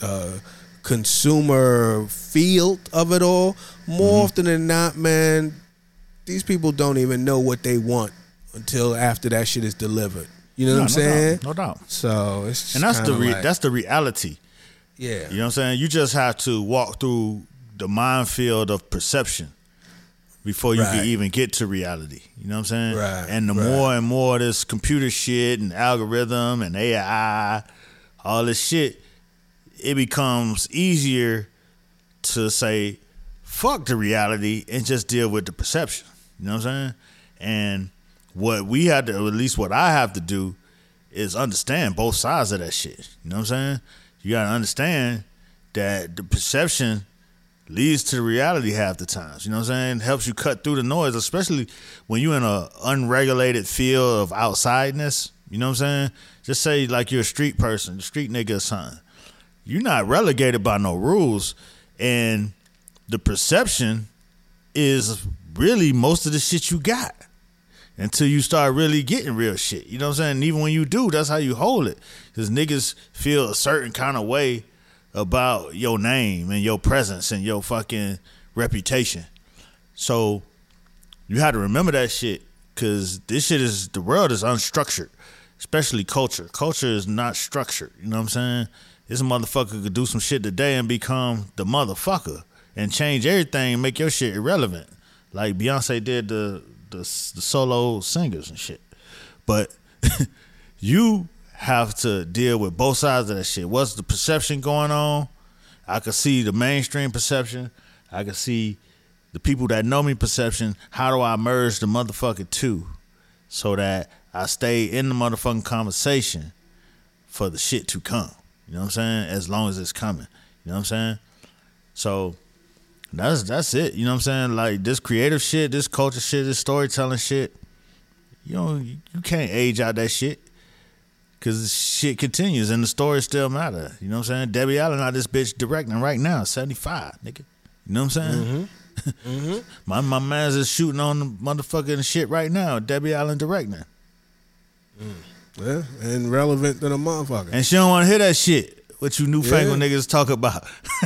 consumer field of it all. More often than not, man, these people don't even know what they want until after that shit is delivered. You know what I'm saying? No doubt. So it's just, and that's the reality. Yeah. You know what I'm saying? You just have to walk through the minefield of perception before you can even get to reality. You know what I'm saying? Right. And the more and more this computer shit and algorithm and AI, all this shit, it becomes easier to say, fuck the reality and just deal with the perception. You know what I'm saying? And what we have to, or at least what I have to do, is understand both sides of that shit. You know what I'm saying? You got to understand that the perception leads to the reality half the times. You know what I'm saying? It helps you cut through the noise, especially when you're in an unregulated field of outsideness. You know what I'm saying? Just say like you're a street person, a street nigga or something. You're not relegated by no rules. And the perception is really most of the shit you got. You know until you start really getting real shit. You know what I'm saying? And even when you do, that's how you hold it. Because niggas feel a certain kind of way about your name and your presence and your fucking reputation. So you have to remember that shit, because this shit is, the world is unstructured, especially culture. Culture is not structured. You know what I'm saying? This motherfucker could do some shit today and become the motherfucker and change everything and make your shit irrelevant. Like Beyonce did the solo singers and shit. But you have to deal with both sides of that shit. What's the perception going on? I could see the mainstream perception. I could see the people that know me perception. How do I merge the motherfucker two so that I stay in the motherfucking conversation for the shit to come? You know what I'm saying? As long as it's coming. You know what I'm saying? So that's it. You know what I'm saying? Like, this creative shit, this culture shit, this storytelling shit, you can't age out that shit, because shit continues and the stories still matter. You know what I'm saying? Debbie Allen out this bitch directing right now, 75, nigga. You know what I'm saying? Mm-hmm. My man's is shooting on the motherfucking shit right now, Debbie Allen directing. Yeah, and relevant to the motherfucker. And she don't want to hear that shit, what you newfangled niggas talk about.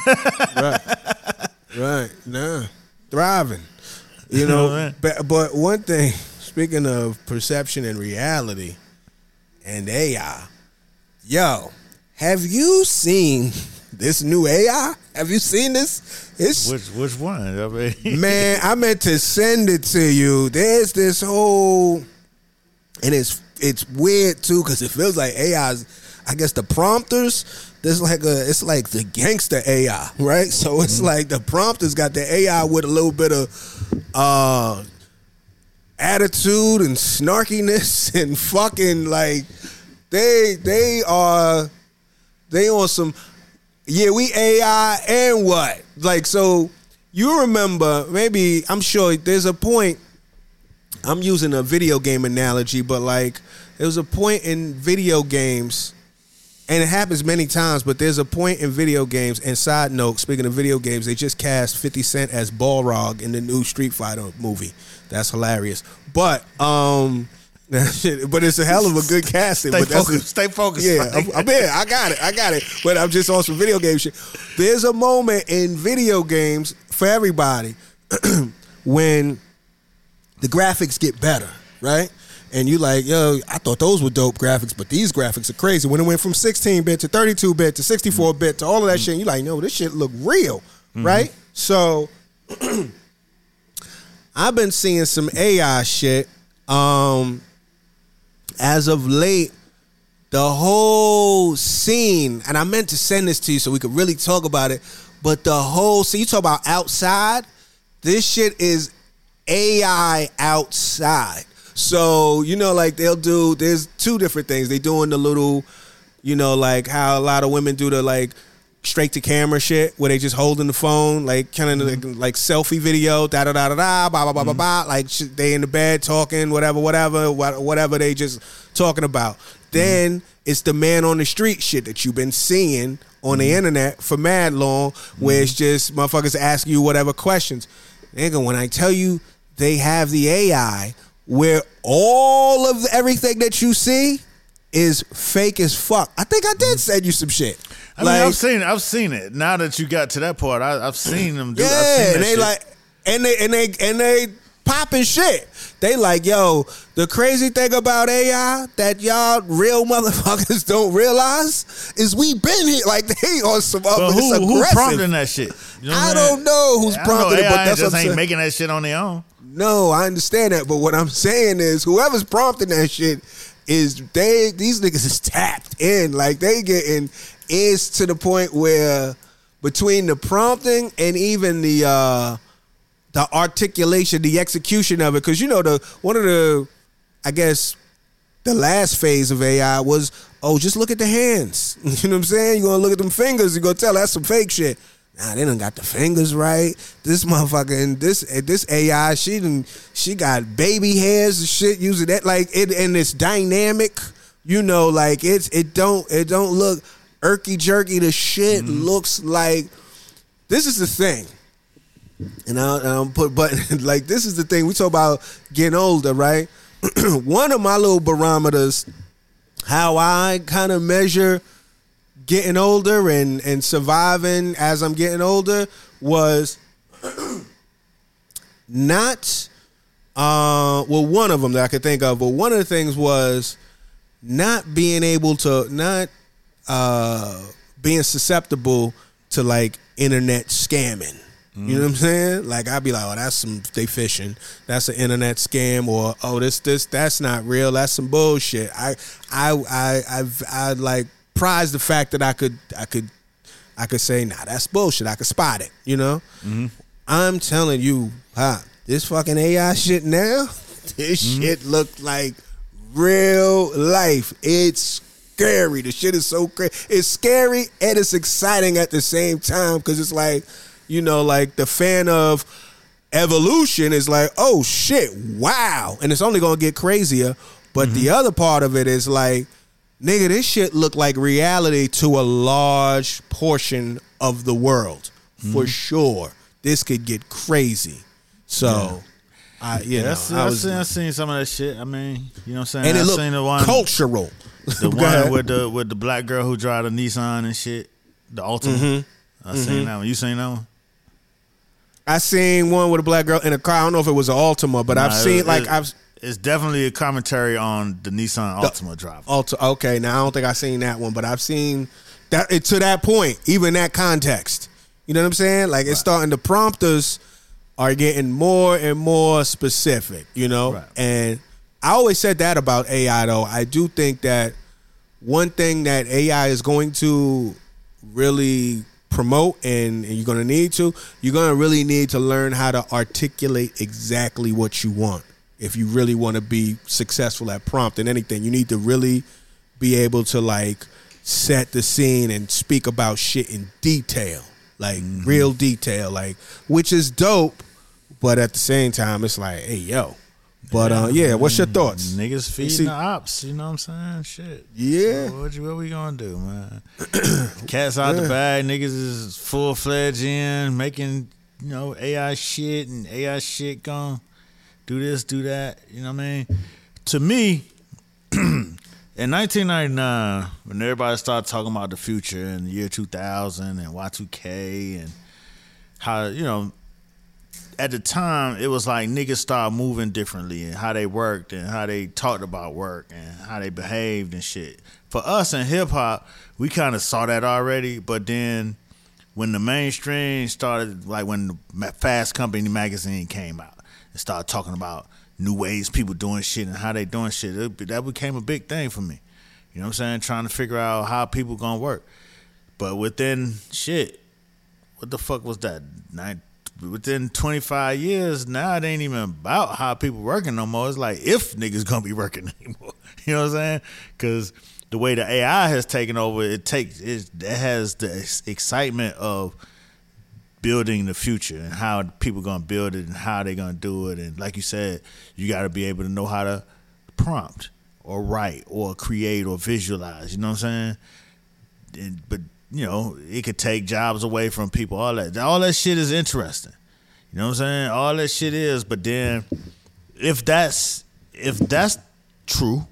Right. Nah. Thriving. You know, but one thing, speaking of perception and reality and AI, yo, have you seen this new AI? Have you seen this? Which one? I mean, man, I meant to send it to you. There's this whole, and it's weird too, because it feels like AI's, I guess the prompters, there's it's like the gangster AI, right? So it's like the prompters got the AI with a little bit of attitude and snarkiness and fucking like they on some, yeah, we AI and what? Like, so you remember, maybe, I'm sure there's a point, I'm using a video game analogy, but like there was a point in video games, and it happens many times, but there's a point in video games, and side note, speaking of video games, they just cast 50 Cent as Balrog in the new Street Fighter movie. That's hilarious. But but it's a hell of a good casting. Stay focused. Yeah, I'm here. I got it. But I'm just on some video game shit. There's a moment in video games for everybody when the graphics get better, right? And you like, yo, I thought those were dope graphics, but these graphics are crazy. When it went from 16-bit to 32-bit to 64-bit to all of that shit, you like, no, this shit look real, right? So I've been seeing some AI shit. As of late, the whole scene, and I meant to send this to you so we could really talk about it, but the whole scene, you talk about outside, this shit is AI outside. So, you know, like there's two different things. They doing the little, you know, like how a lot of women do the like straight to camera shit where they just holding the phone, like kind of like selfie video, da da da da da, blah blah blah blah blah. Like they in the bed talking, whatever they just talking about. Then it's the man on the street shit that you've been seeing on the internet for mad long, where it's just motherfuckers asking you whatever questions. Nigga, when I tell you they have the AI where all of everything that you see is fake as fuck. I think I did send you some shit. I mean, I've seen it. Now that you got to that part, I've seen them do. Yeah, and they shit. Like, and they popping shit. They like, yo, the crazy thing about AI that y'all real motherfuckers don't realize is we been here. Like, they on some other. Who prompting that shit? You know I don't know who's prompting it, but that's just what I'm ain't making that shit on their own. No, I understand that, but what I'm saying is whoever's prompting that shit is these niggas is tapped in. Like, they getting is to the point where between the prompting and even the articulation, the execution of it, because you know one of the, I guess, the last phase of AI was, just look at the hands. You know what I'm saying? You're gonna look at them fingers, you're gonna tell that's some fake shit. Nah, they done got the fingers right. This motherfucker and this AI, she got baby hairs and shit using that, like it, and it's dynamic. You know, like it don't look irky jerky. The shit looks like, this is the thing. And I'm but like this is the thing, we talk about getting older, right? one of my little barometers, how I kind of measure getting older and surviving as I'm getting older, was not one of them that I could think of, but one of the things was not being able to, not being susceptible to like internet scamming. You know what I'm saying? Like I'd be like, oh, they fishing. That's an internet scam, or oh, that's not real. That's some bullshit. I like prize the fact that I could say, nah, that's bullshit. I could spot it. You know? Mm-hmm. I'm telling you, this fucking AI shit now, this shit look like real life. It's scary. The shit is so crazy. It's scary and it's exciting at the same time, because it's like, you know, like the fan of evolution is like, oh shit, wow. And it's only gonna get crazier. But the other part of it is like, nigga, this shit look like reality to a large portion of the world. For sure. This could get crazy. So I've seen some of that shit. I mean, you know what I'm saying? And it seen the looked cultural. The one with the black girl who drive a Nissan and shit. The Altima. I seen that one. You seen that one? I seen one with a black girl in a car. I don't know if it was an Altima, but it's definitely a commentary on the Nissan Altima driver. Okay, now I don't think I've seen that one, but I've seen that to that point, even that context. You know what I'm saying? Like it's starting to prompt us are getting more and more specific, you know? Right. And I always said that about AI, though. I do think that one thing that AI is going to really promote, and you're going to really need to learn how to articulate exactly what you want. If you really want to be successful at prompting anything, you need to really be able to like set the scene and speak about shit in detail, like real detail, like, which is dope. But at the same time, it's like, hey, yo. But what's your thoughts? Niggas feeding the ops, you know what I'm saying? Shit. Yeah. What we gonna do, man? Cats out the bag, niggas is full fledged in making, you know, AI shit, and AI shit gonna do this, do that. You know what I mean? To me, in 1999, when everybody started talking about the future in the year 2000 and Y2K and how, you know, at the time, it was like niggas started moving differently and how they worked and how they talked about work and how they behaved and shit. For us in hip-hop, we kind of saw that already, but then when the mainstream started, like when the Fast Company magazine came out and started talking about new ways people doing shit and how they doing shit, that became a big thing for me. You know what I'm saying? Trying to figure out how people gonna work. But within shit, what the fuck was that? Within 25 years, now it ain't even about how people working no more. It's like if niggas gonna be working anymore. You know what I'm saying? Because the way the AI has taken over, it has the excitement of building the future and how people gonna build it and how they gonna do it. And like you said, you got to be able to know how to prompt or write or create or visualize. You know what I'm saying? But you know, it could take jobs away from people. All that shit is interesting. You know what I'm saying? All that shit is. But then, if that's true,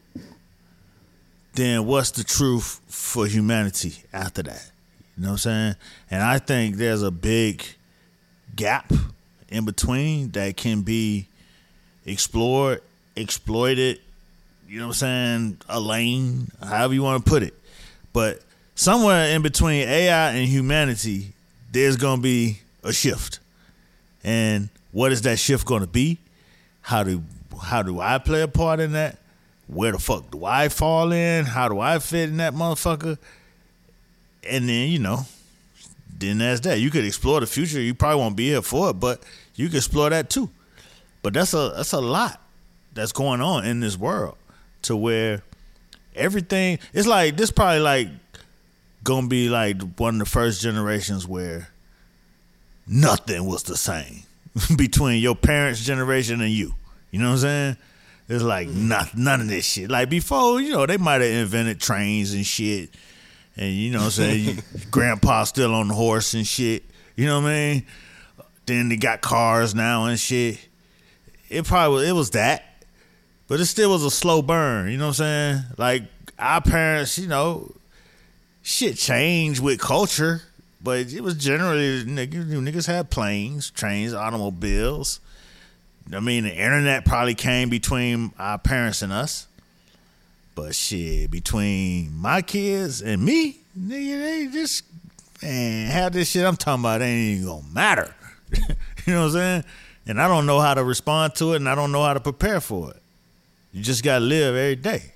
then what's the truth for humanity after that? You know what I'm saying? And I think there's a big gap in between that can be explored, exploited. You know what I'm saying? A lane, however you want to put it, but somewhere in between AI and humanity, there's going to be a shift. And what is that shift going to be? How do I play a part in that? Where the fuck do I fall in? How do I fit in that motherfucker? And then, you know, then that's that. You could explore the future. You probably won't be here for it, but you can explore that too. But that's a lot that's going on in this world to where everything, it's like, this probably like, gonna be like one of the first generations where nothing was the same between your parents' generation and you. You know what I'm saying? It's like none of this shit. Like before, you know, they might have invented trains and shit. And you know what I'm saying? Grandpa still on the horse and shit. You know what I mean? Then they got cars now and shit. It was that. But it still was a slow burn, you know what I'm saying? Like, our parents, shit changed with culture, but it was generally, niggas had planes, trains, automobiles. I mean, the internet probably came between our parents and us. But shit, between my kids and me, nigga, they just, half this shit I'm talking about ain't even gonna matter. You know what I'm saying? And I don't know how to respond to it, and I don't know how to prepare for it. You just gotta live every day.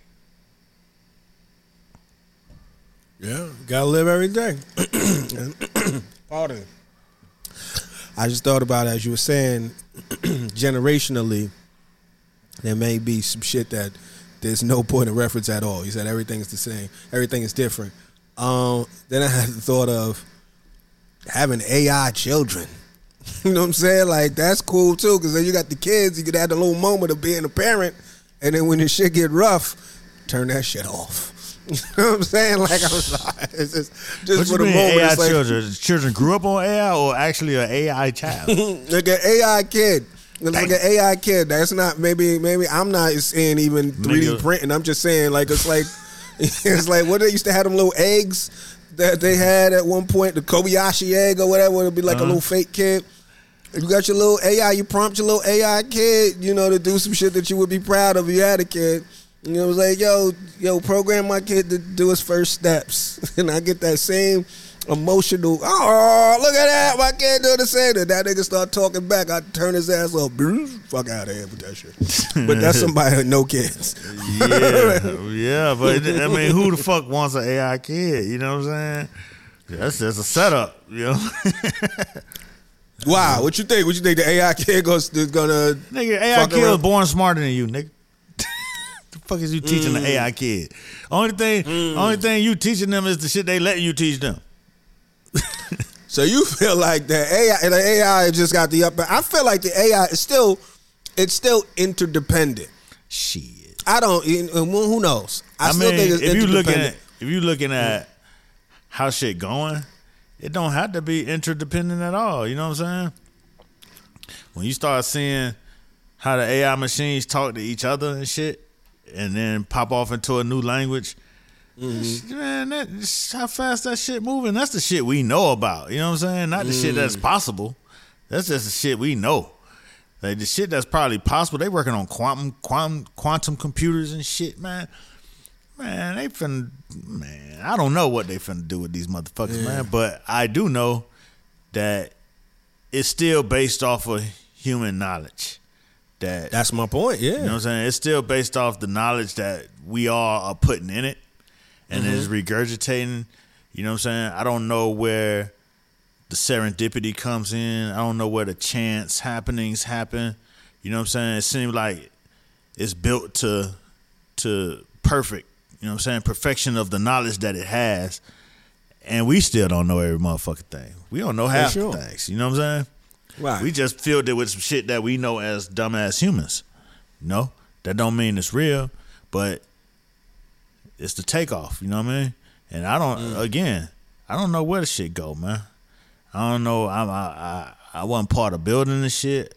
Yeah, gotta live every day. Pardon. I just thought about, as you were saying, generationally, there may be some shit that there's no point of reference at all. You said everything's the same. Everything is different. Then I had the thought of having AI children. You know what I'm saying? Like, that's cool, too, because then you got the kids. You could have the little moment of being a parent, and then when the shit get rough, turn that shit off. You know what I'm saying? Like, I was like, it's just for the moment. AI it's like, children grew up on AI or actually an AI child? Like an AI kid. It's like an AI kid. That's not, maybe I'm not saying even 3D printing. I'm just saying, like, it's like what they used to have, them little eggs that they had at one point, the Kobayashi egg or whatever. It'd be like a little fake kid. You got your little AI, you prompt your little AI kid, to do some shit that you would be proud of if you had a kid. It was like, yo, program my kid to do his first steps. And I get that same emotional, oh, look at that, my kid doing the same. And that nigga start talking back, I turn his ass off. Fuck out of here with that shit. But that's somebody with no kids. Yeah, but I mean, who the fuck wants an AI kid? You know what I'm saying? That's just a setup, Wow, what you think? What you think the AI kid is gonna? Nigga, AI kid was born smarter than you, nigga. The fuck is you teaching the AI kid? Only thing you teaching them is the shit they let you teach them. So you feel like the AI just got the upper? I feel like the AI is still interdependent. Shit, I don't. Who knows? I still think it's interdependent. If you looking at how shit going, it don't have to be interdependent at all. You know what I'm saying? When you start seeing how the AI machines talk to each other and shit, and then pop off into a new language, man, that's how fast that shit moving. That's the shit we know about. You know what I'm saying? Not the shit that's possible. That's just the shit we know. Like the shit that's probably possible. They working on quantum computers and shit, man. Man, I don't know what they finna do with these motherfuckers, man. But I do know that it's still based off of human knowledge. That's my point, yeah. You know what I'm saying? It's still based off the knowledge that we all are putting in it and is regurgitating. You know what I'm saying? I don't know where the serendipity comes in. I don't know where the chance happenings happen. You know what I'm saying? It seems like it's built to perfect, you know what I'm saying, perfection of the knowledge that it has. And we still don't know every motherfucking thing. We don't know half the things. You know what I'm saying? Right. We just filled it with some shit that we know as dumbass humans. That don't mean it's real, but it's the takeoff. You know what I mean? And I don't know where the shit go, man. I don't know. I wasn't part of building the shit.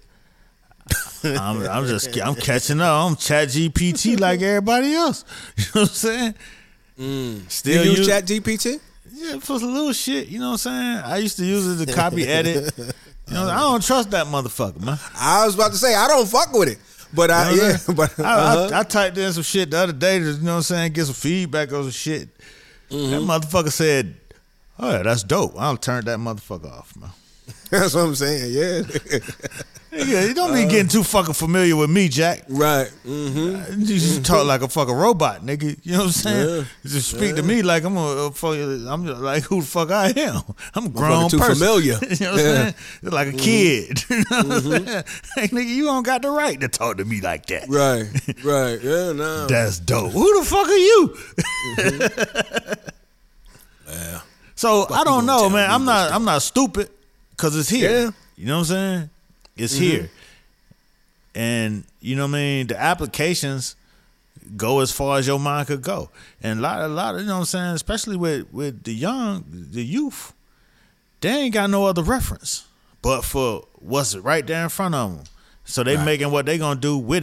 I'm catching up. I'm ChatGPT like everybody else. You know what I'm saying? Still use ChatGPT? Yeah, for some little shit. You know what I'm saying? I used to use it to copy edit. I don't trust that motherfucker, man. I was about to say I don't fuck with it, but I typed in some shit the other day. You know what I'm saying? Get some feedback on some shit. That motherfucker said, "Oh yeah, that's dope." I'll turn that motherfucker off, man. That's what I'm saying. Yeah. Yeah, you don't be getting too fucking familiar with me, Jack. Right. You just talk like a fucking robot, nigga. You know what I'm saying? Yeah. You just speak to me like I'm like who the fuck I am. I'm a grown too person. familiar. You know what I'm saying? Like a kid. You know what I'm saying? Hey, nigga, you don't got the right to talk to me like that. Right. Yeah, no. That's dope. Who the fuck are you? Yeah. So I don't know, man. I'm not stupid because it's here. Yeah. You know what I'm saying? It's here. And you know what I mean? The applications go as far as your mind could go. And a lot of you know what I'm saying, especially with the youth, they ain't got no other reference but for what's right there in front of them. So they making what they gonna do with it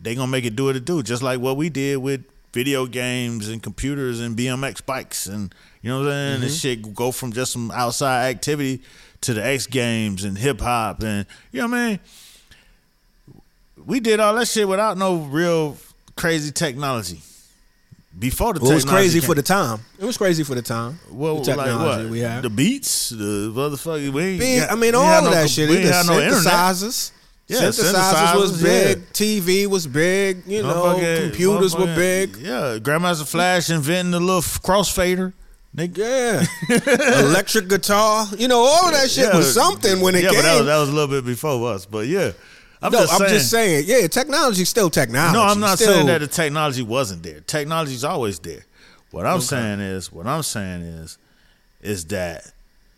they gonna make it do what it do, just like what we did with video games and computers and BMX bikes, and you know what I'm saying. This shit go from just some outside activity to the X Games and hip hop, and you know what I mean. We did all that shit without no real crazy technology. Before the technology, it was crazy for the time. It was crazy for the time. Well, the technology like what? We had The beats, the motherfucking. All of that shit. We had no internet. Synthesizers. Yeah, synthesizers was big. Yeah. TV was big. You know, computers were big. Yeah, Grandmaster Flash inventing the little crossfader. Yeah, electric guitar. You know, all of that shit was something when it came. Yeah, but that was a little bit before us. But yeah, I'm just saying. Yeah, technology's still technology. No, I'm not saying that the technology wasn't there. Technology's always there. What I'm saying is that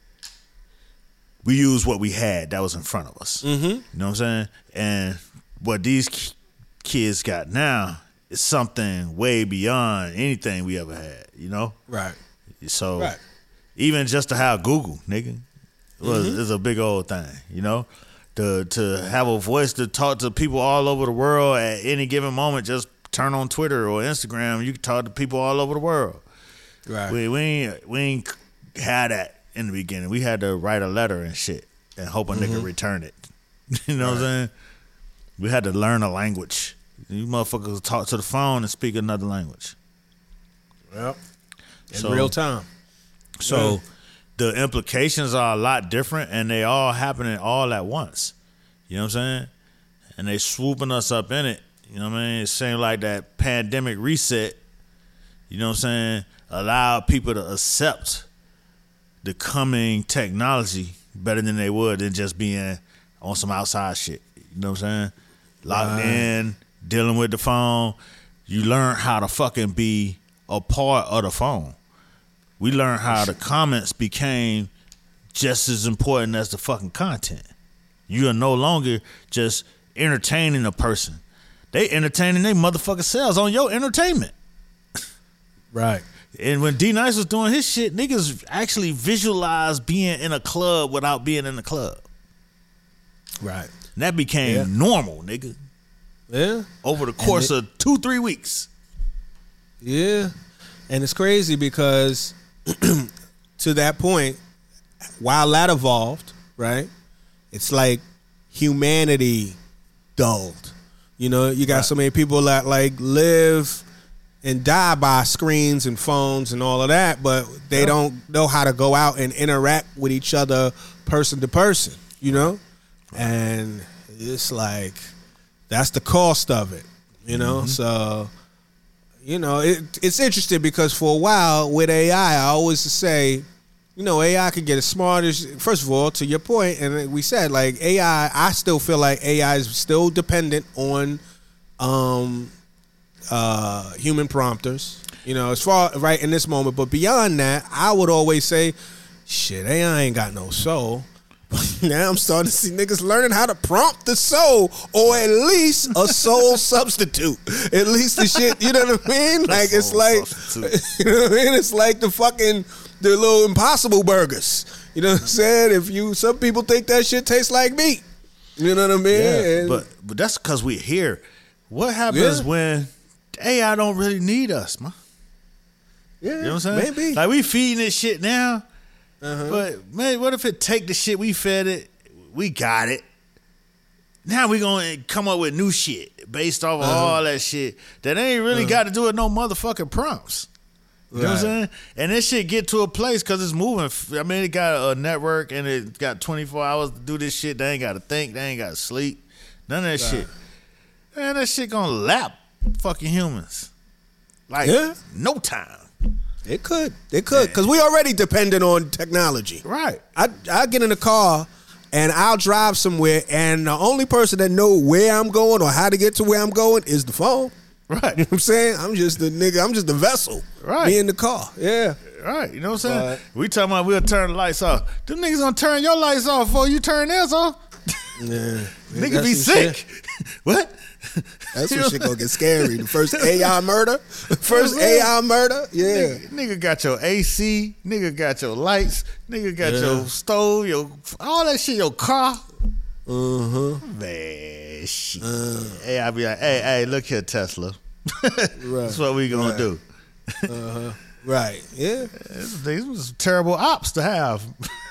we use what we had that was in front of us. Mm-hmm. You know what I'm saying? And what these kids got now is something way beyond anything we ever had. You know? Right. So even just to have Google, nigga, is a big old thing. You know? To have a voice to talk to people all over the world at any given moment, just turn on Twitter or Instagram, you can talk to people all over the world. Right. We ain't had that in the beginning. We had to write a letter and shit and hope a nigga return it. You know what I'm saying? We had to learn a language. You motherfuckers talk to the phone and speak another language. Yep. In real time. So the implications are a lot different, and they all happening all at once. You know what I'm saying? And they swooping us up in it. You know what I mean? It seems like that pandemic reset, you know what I'm saying, allowed people to accept the coming technology better than they would than just being on some outside shit. You know what I'm saying? Locked in, dealing with the phone. You learn how to fucking be a part of the phone. We learned how the comments became just as important as the fucking content. You are no longer just entertaining a person. They entertaining their motherfucking selves on your entertainment. Right. And when D-Nice was doing his shit, niggas actually visualized being in a club without being in the club. Right. And that became normal, nigga. Yeah. Over the course of 2-3 weeks. Yeah. And it's crazy because to that point, while that evolved, right, it's like humanity dulled. You know, you got so many people that like live and die by screens and phones and all of that, but they don't know how to go out and interact with each other person to person, you know? And it's like, that's the cost of it, you know? So, you know, it's interesting because for a while with AI, I always say, you know, AI could get as smart as, first of all, to your point, and we said, like, AI, I still feel like AI is still dependent on human prompters, you know, as far, right, in this moment. But beyond that, I would always say, shit, AI ain't got no soul. Now I'm starting to see niggas learning how to prompt the soul, or at least a soul substitute. At least the shit, you know what I mean? Like, it's like, you know what I mean? It's like the little Impossible burgers. You know what I'm saying? Some people think that shit tastes like meat. You know what I mean? Yeah, but that's because we're here. What happens when AI don't really need us, man? Yeah, you know what I'm saying? Maybe. Like, we feeding this shit now. But, man, what if it take the shit we fed it, we got it. Now we going to come up with new shit based off of all that shit that ain't really got to do with no motherfucking prompts. You know what I'm saying? And this shit get to a place because it's moving. I mean, it got a network and it got 24 hours to do this shit. They ain't got to think. They ain't got to sleep. None of that shit. Man, that shit going to lap fucking humans. Like, no time. It could, because we already dependent on technology. Right. I get in the car and I'll drive somewhere, and the only person that know where I'm going or how to get to where I'm going is the phone. Right. You know what I'm saying? I'm just the nigga. I'm just the vessel. Right. Me in the car. Yeah. Right. You know what I'm saying? We talking about we'll turn the lights off. Them niggas gonna turn your lights off before you turn theirs off. Yeah. Nigga be sick. What? That's when shit gonna get scary. The first AI murder. AI murder. Yeah. Nigga got your AC. Nigga got your lights. Nigga got your stove. All that shit. Your car. Man, shit. Hey, I be like, hey, look here, Tesla. That's what we gonna do. Right. Yeah. These was terrible ops to have.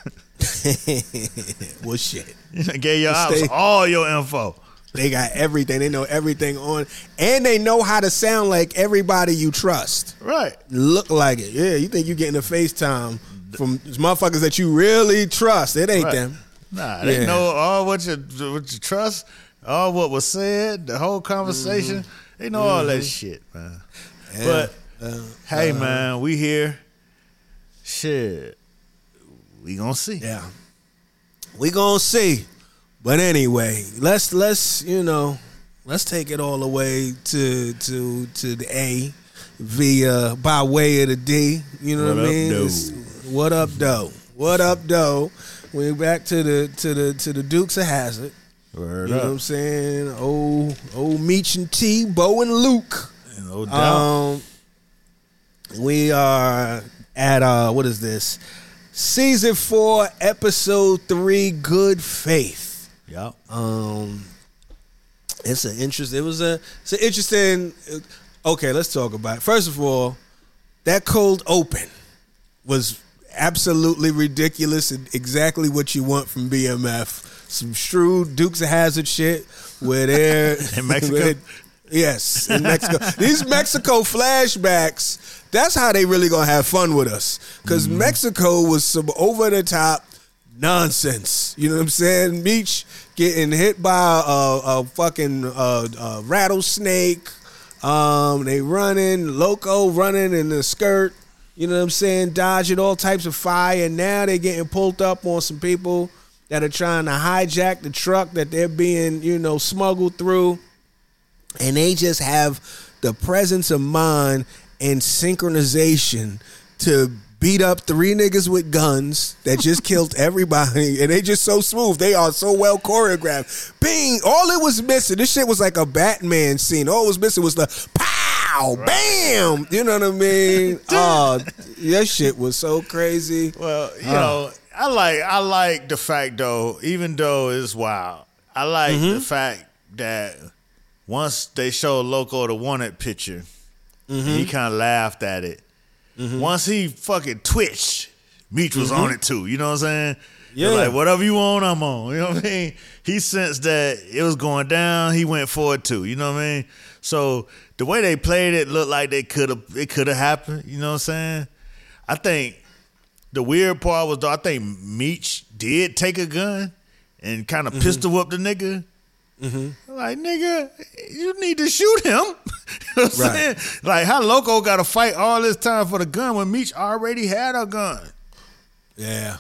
Well, shit. Gave your ops all your info. They got everything. They know everything on, and they know how to sound like everybody you trust. Right. Look like it. Yeah. You think you getting a FaceTime from motherfuckers that you really trust? It ain't them. Nah, they know all what you trust, all what was said, the whole conversation. They know all that shit, man. Yeah. But hey, man, we here. Shit, we gonna see. Yeah, we gonna see. But anyway, let's take it all the way to the A via by way of the D. You know what I mean? What up, though? What up, though? We're back to the Dukes of Hazzard. Word you up. know what I'm saying? Old Meech and T, Bo and Luke. No doubt. We are at what is this? Season 4, episode 3, Good Faith. Yep. It's an interesting. Okay, let's talk about it. First of all, that cold open was absolutely ridiculous and exactly what you want from BMF. Some shrewd Dukes of Hazzard shit where they're in Mexico. Yes, in Mexico. These Mexico flashbacks, that's how they really gonna have fun with us. Because Mexico was some over the top nonsense. You know what I'm saying? Meech getting hit by a fucking rattlesnake. They running, Loco running in the skirt. You know what I'm saying? Dodging all types of fire. And now they're getting pulled up on some people that are trying to hijack the truck that they're being, smuggled through. And they just have the presence of mind and synchronization to beat up 3 niggas with guns that just killed everybody. And they just so smooth. They are so well choreographed. Bing! All it was missing, this shit was like a Batman scene. All it was missing was the pow! Right. Bam! You know what I mean? Oh, that shit was so crazy. Well, you know, I like the fact, though, even though it's wild, I like the fact that once they showed Loco the wanted picture, he kind of laughed at it. Once he fucking twitched, Meech was on it too. You know what I'm saying? Yeah. Like, whatever you want, I'm on. You know what I mean? He sensed that it was going down. He went for it too. You know what I mean? So the way they played it looked like it could have happened. You know what I'm saying? I think the weird part was, though, I think Meech did take a gun and kind of pistol whip the nigga. Like, nigga, you need to shoot him. You know what I'm saying? Like, how Loco got to fight all this time for the gun when Meech already had a gun? Yeah.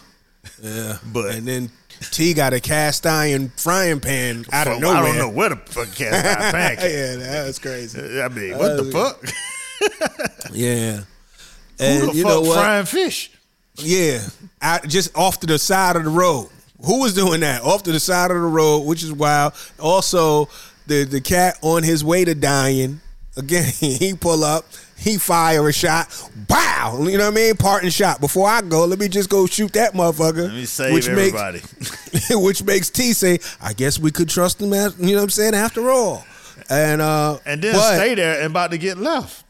But and then T got a cast iron frying pan out of nowhere. I don't know where the fuck cast iron pan came. Yeah, that was crazy. I mean, what the fuck? Yeah. And who the you fuck know what? frying fish? Yeah. Just off to the side of the road. Who was doing that? Off to the side of the road, which is wild. Also, the cat on his way to dying. Again, he pull up, he fire a shot. Wow! You know what I mean? Parting shot. Before I go, let me just go shoot that motherfucker. Let me save everybody. Which makes T say, I guess we could trust him, you know what I'm saying, after all. And then stay there and about to get left.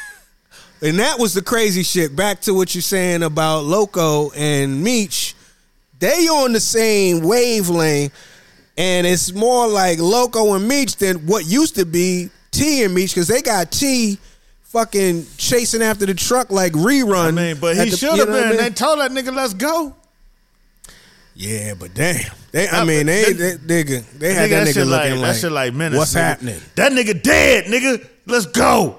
And that was the crazy shit. Back to what you're saying about Loco and Meech. They on the same wavelength, and it's more like Loco and Meech than what used to be T and Meech, because they got T fucking chasing after the truck like Rerun. I mean, but he should have been. I mean? They told that nigga, let's go. Yeah, but damn. They had that nigga looking like, that shit like menace. What's happening? That nigga dead, nigga. Let's go.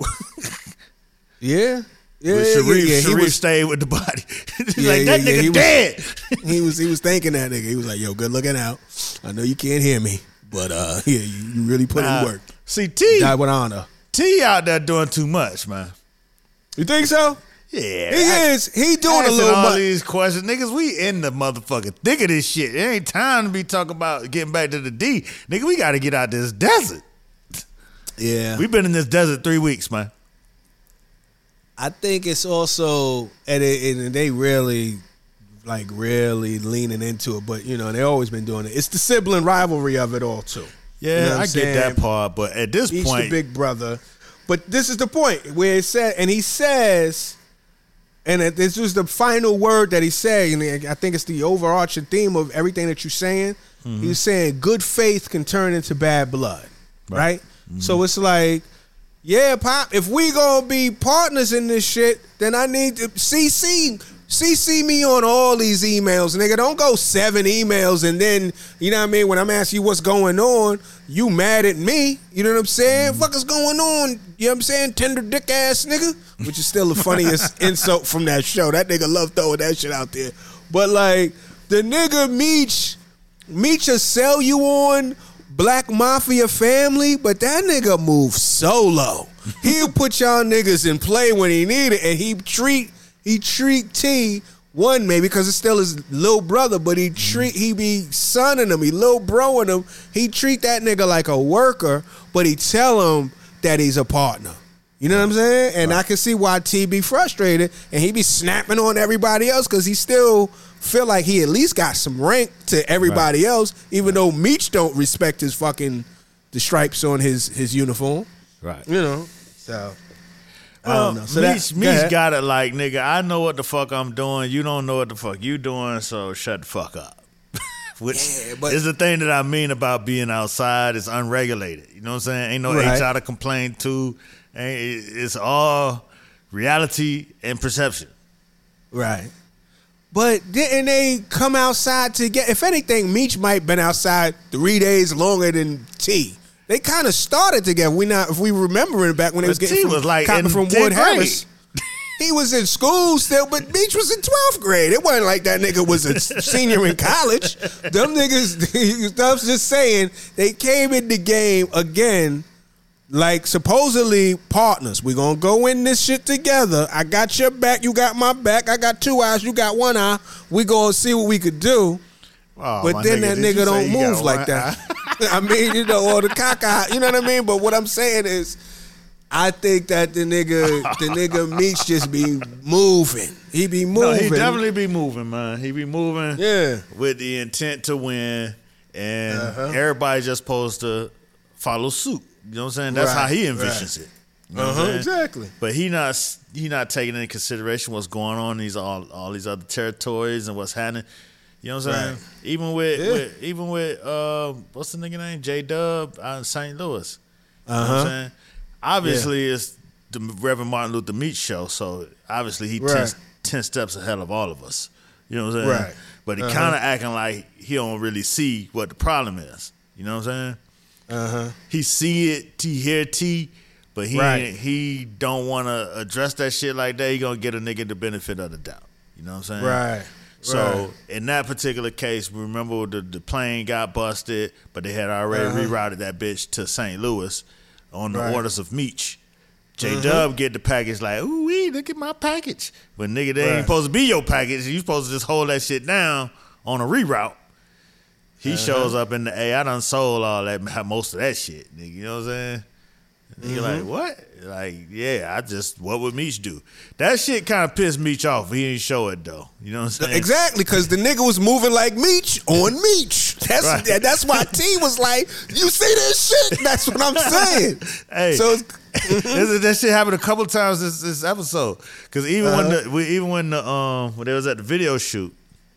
Yeah. Sharif stayed with the body. That nigga dead. He was thinking that nigga. He was like, yo, good looking out. I know you can't hear me, but you really put in work. See, T died with honor. T out there doing too much, man. You think so? Yeah. He is. He doing a little all much. These questions. Niggas, we in the motherfucking thick of this shit. It ain't time to be talking about getting back to the D. Nigga, we got to get out this desert. Yeah. We've been in this desert 3 weeks, man. I think it's also, and they really like really leaning into it, but you know, they always been doing it. It's the sibling rivalry of it all too. Yeah, you know I get that part, but at this Each point, the big brother. But this is the point where it said, and he says, and this was the final word that he said, and I think it's the overarching theme of everything that you're saying. Mm-hmm. He was saying, good faith can turn into bad blood, right? Mm-hmm. So it's like, yeah, Pop, if we gonna be partners in this shit, then I need to CC me on all these emails, nigga. Don't go 7 emails and then, you know what I mean, when I'm asking you what's going on, you mad at me. You know what I'm saying? Fuck is going on? You know what I'm saying? Tender dick ass nigga. Which is still the funniest insult from that show. That nigga love throwing that shit out there. But like, the nigga Meech will sell you on Black Mafia family, but that nigga moves solo. He'll put y'all niggas in play when he need it, and he treat T one maybe because it's still his little brother, but he be sonning him, he little broing him. He treat that nigga like a worker, but he tell him that he's a partner. You know what I'm saying? And I can see why T be frustrated, and he be snapping on everybody else because he still feel like he at least got some rank to everybody else, even though Meech don't respect his fucking the stripes on his uniform. Right. You know. So I don't know. So Meech got it like, nigga, I know what the fuck I'm doing. You don't know what the fuck you doing, so shut the fuck up. Which is the thing that I mean about being outside. It's unregulated. You know what I'm saying? Ain't no HR to complain to. It's all reality and perception. Right. But didn't they come outside together? If anything, Meech might have been outside 3 days longer than T. They kind of started together. If we remember it back when they was getting copy from Wood Harris. He was in school still, but Meech was in 12th grade. It wasn't like that nigga was a senior in college. Them niggas, I was just saying, they came in the game again like supposedly partners. We gonna go in this shit together. I got your back, you got my back. I got 2 eyes, you got 1 eye. We gonna see what we could do. Oh, but then that nigga don't move like that. I mean, you know, or the caca, you know what I mean? But what I'm saying is, I think that the nigga Meech just be moving. He be moving. No, he definitely be moving, man. He be moving with the intent to win, and everybody just supposed to follow suit. You know what I'm saying? That's how he envisions it. You know what I'm saying? Exactly. But he not taking into consideration what's going on in all these other territories and what's happening. You know what I'm saying? Right. Even with what's the nigga name? J-Dub out in St. Louis. You know what I'm saying? Obviously, it's the Reverend Martin Luther Meech show, so obviously he 10 steps ahead of all of us. You know what I'm saying? Right. But he kind of acting like he don't really see what the problem is. You know what I'm saying? He see it, he hear T, but he don't want to address that shit like that. He gonna get a nigga the benefit of the doubt. You know what I'm saying? Right. So in that particular case, remember the plane got busted, but they had already rerouted that bitch to St. Louis on the orders of Meech. J-Dub get the package like, ooh wee, look at my package. But nigga, they ain't supposed to be your package. You supposed to just hold that shit down on a reroute. He shows up in the I done sold all that, most of that shit, nigga. You know what I'm saying? Nigga like, what? Like, yeah, what would Meech do? That shit kind of pissed Meech off. He didn't show it, though. You know what I'm saying? Exactly, because the nigga was moving like Meech on Meech. That's why T was like, you see this shit? That's what I'm saying. Hey, so that shit happened a couple of times this episode. Because even when they was at the video shoot,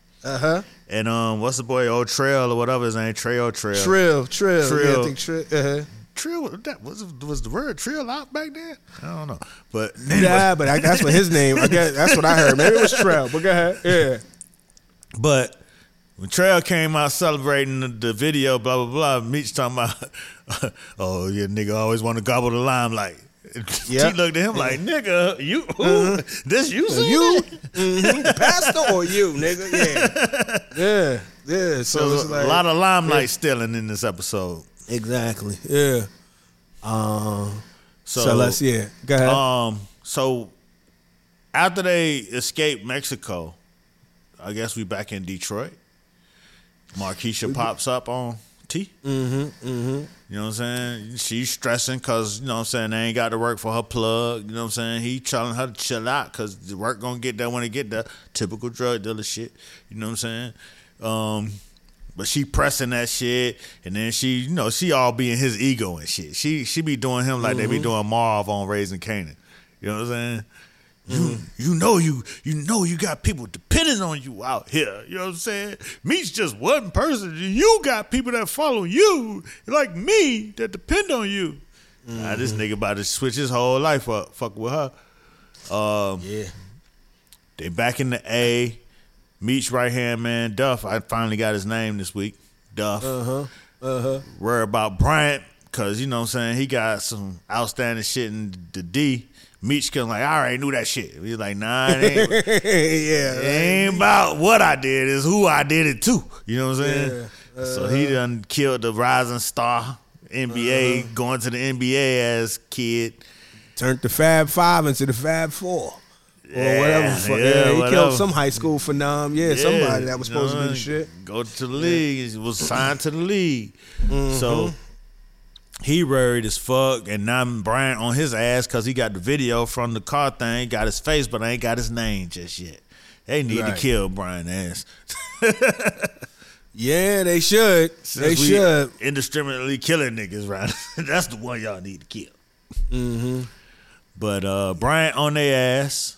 and what's the boy, old Trail or whatever his name, Trail. Trill. Yeah, I think Trill. Trill, that was the word Trill out back then? I don't know, but anyway. Yeah, but that's what his name. I guess that's what I heard. Maybe it was Trill. But go ahead. Yeah. But when Trail came out celebrating the video, blah blah blah, Meech talking about, oh yeah, nigga always want to gobble the limelight. He looked at him like, nigga, you this you seen you the pastor or you, nigga? Yeah. So it's like, a lot of limelight stealing in this episode. Exactly. Yeah. So let's go ahead. So after they escaped Mexico, I guess we back in Detroit. Markeisha pops up on EMT. You know what I'm saying? She's stressing because, you know what I'm saying, they ain't got to work for her plug. You know what I'm saying? He telling her to chill out because the work going to get there when it get there. Typical drug dealer shit. You know what I'm saying? But she pressing that shit, and then she, you know, she all be in his ego and shit. She be doing him like they be doing Marv on Raising Kanan. You know what I'm saying? You know you got people depending on you out here. You know what I'm saying? Me's just one person. You got people that follow you like me that depend on you. Nah, this nigga about to switch his whole life up. Fuck with her. They back in the A. Meech's right hand man, Duff. I finally got his name this week. Duff. Worry about Bryant, because, you know what I'm saying, he got some outstanding shit in the D. Meech cause like, I already knew that shit. He's like, nah, it ain't. It ain't about what I did, it's who I did it to. You know what I'm saying? So he done killed the rising star NBA, going to the NBA as kid. Turned the Fab Five into the Fab Four. Or whatever. He killed some high school phenom. Somebody that was supposed to be the shit. Go to the league. He was signed to the league. So he worried as fuck, and now Bryant on his ass because he got the video from the car thing, got his face, but I ain't got his name just yet. They need to kill Bryant ass. Yeah, they should. They should. Indiscriminately killing niggas, right? That's the one y'all need to kill. But Bryant on their ass.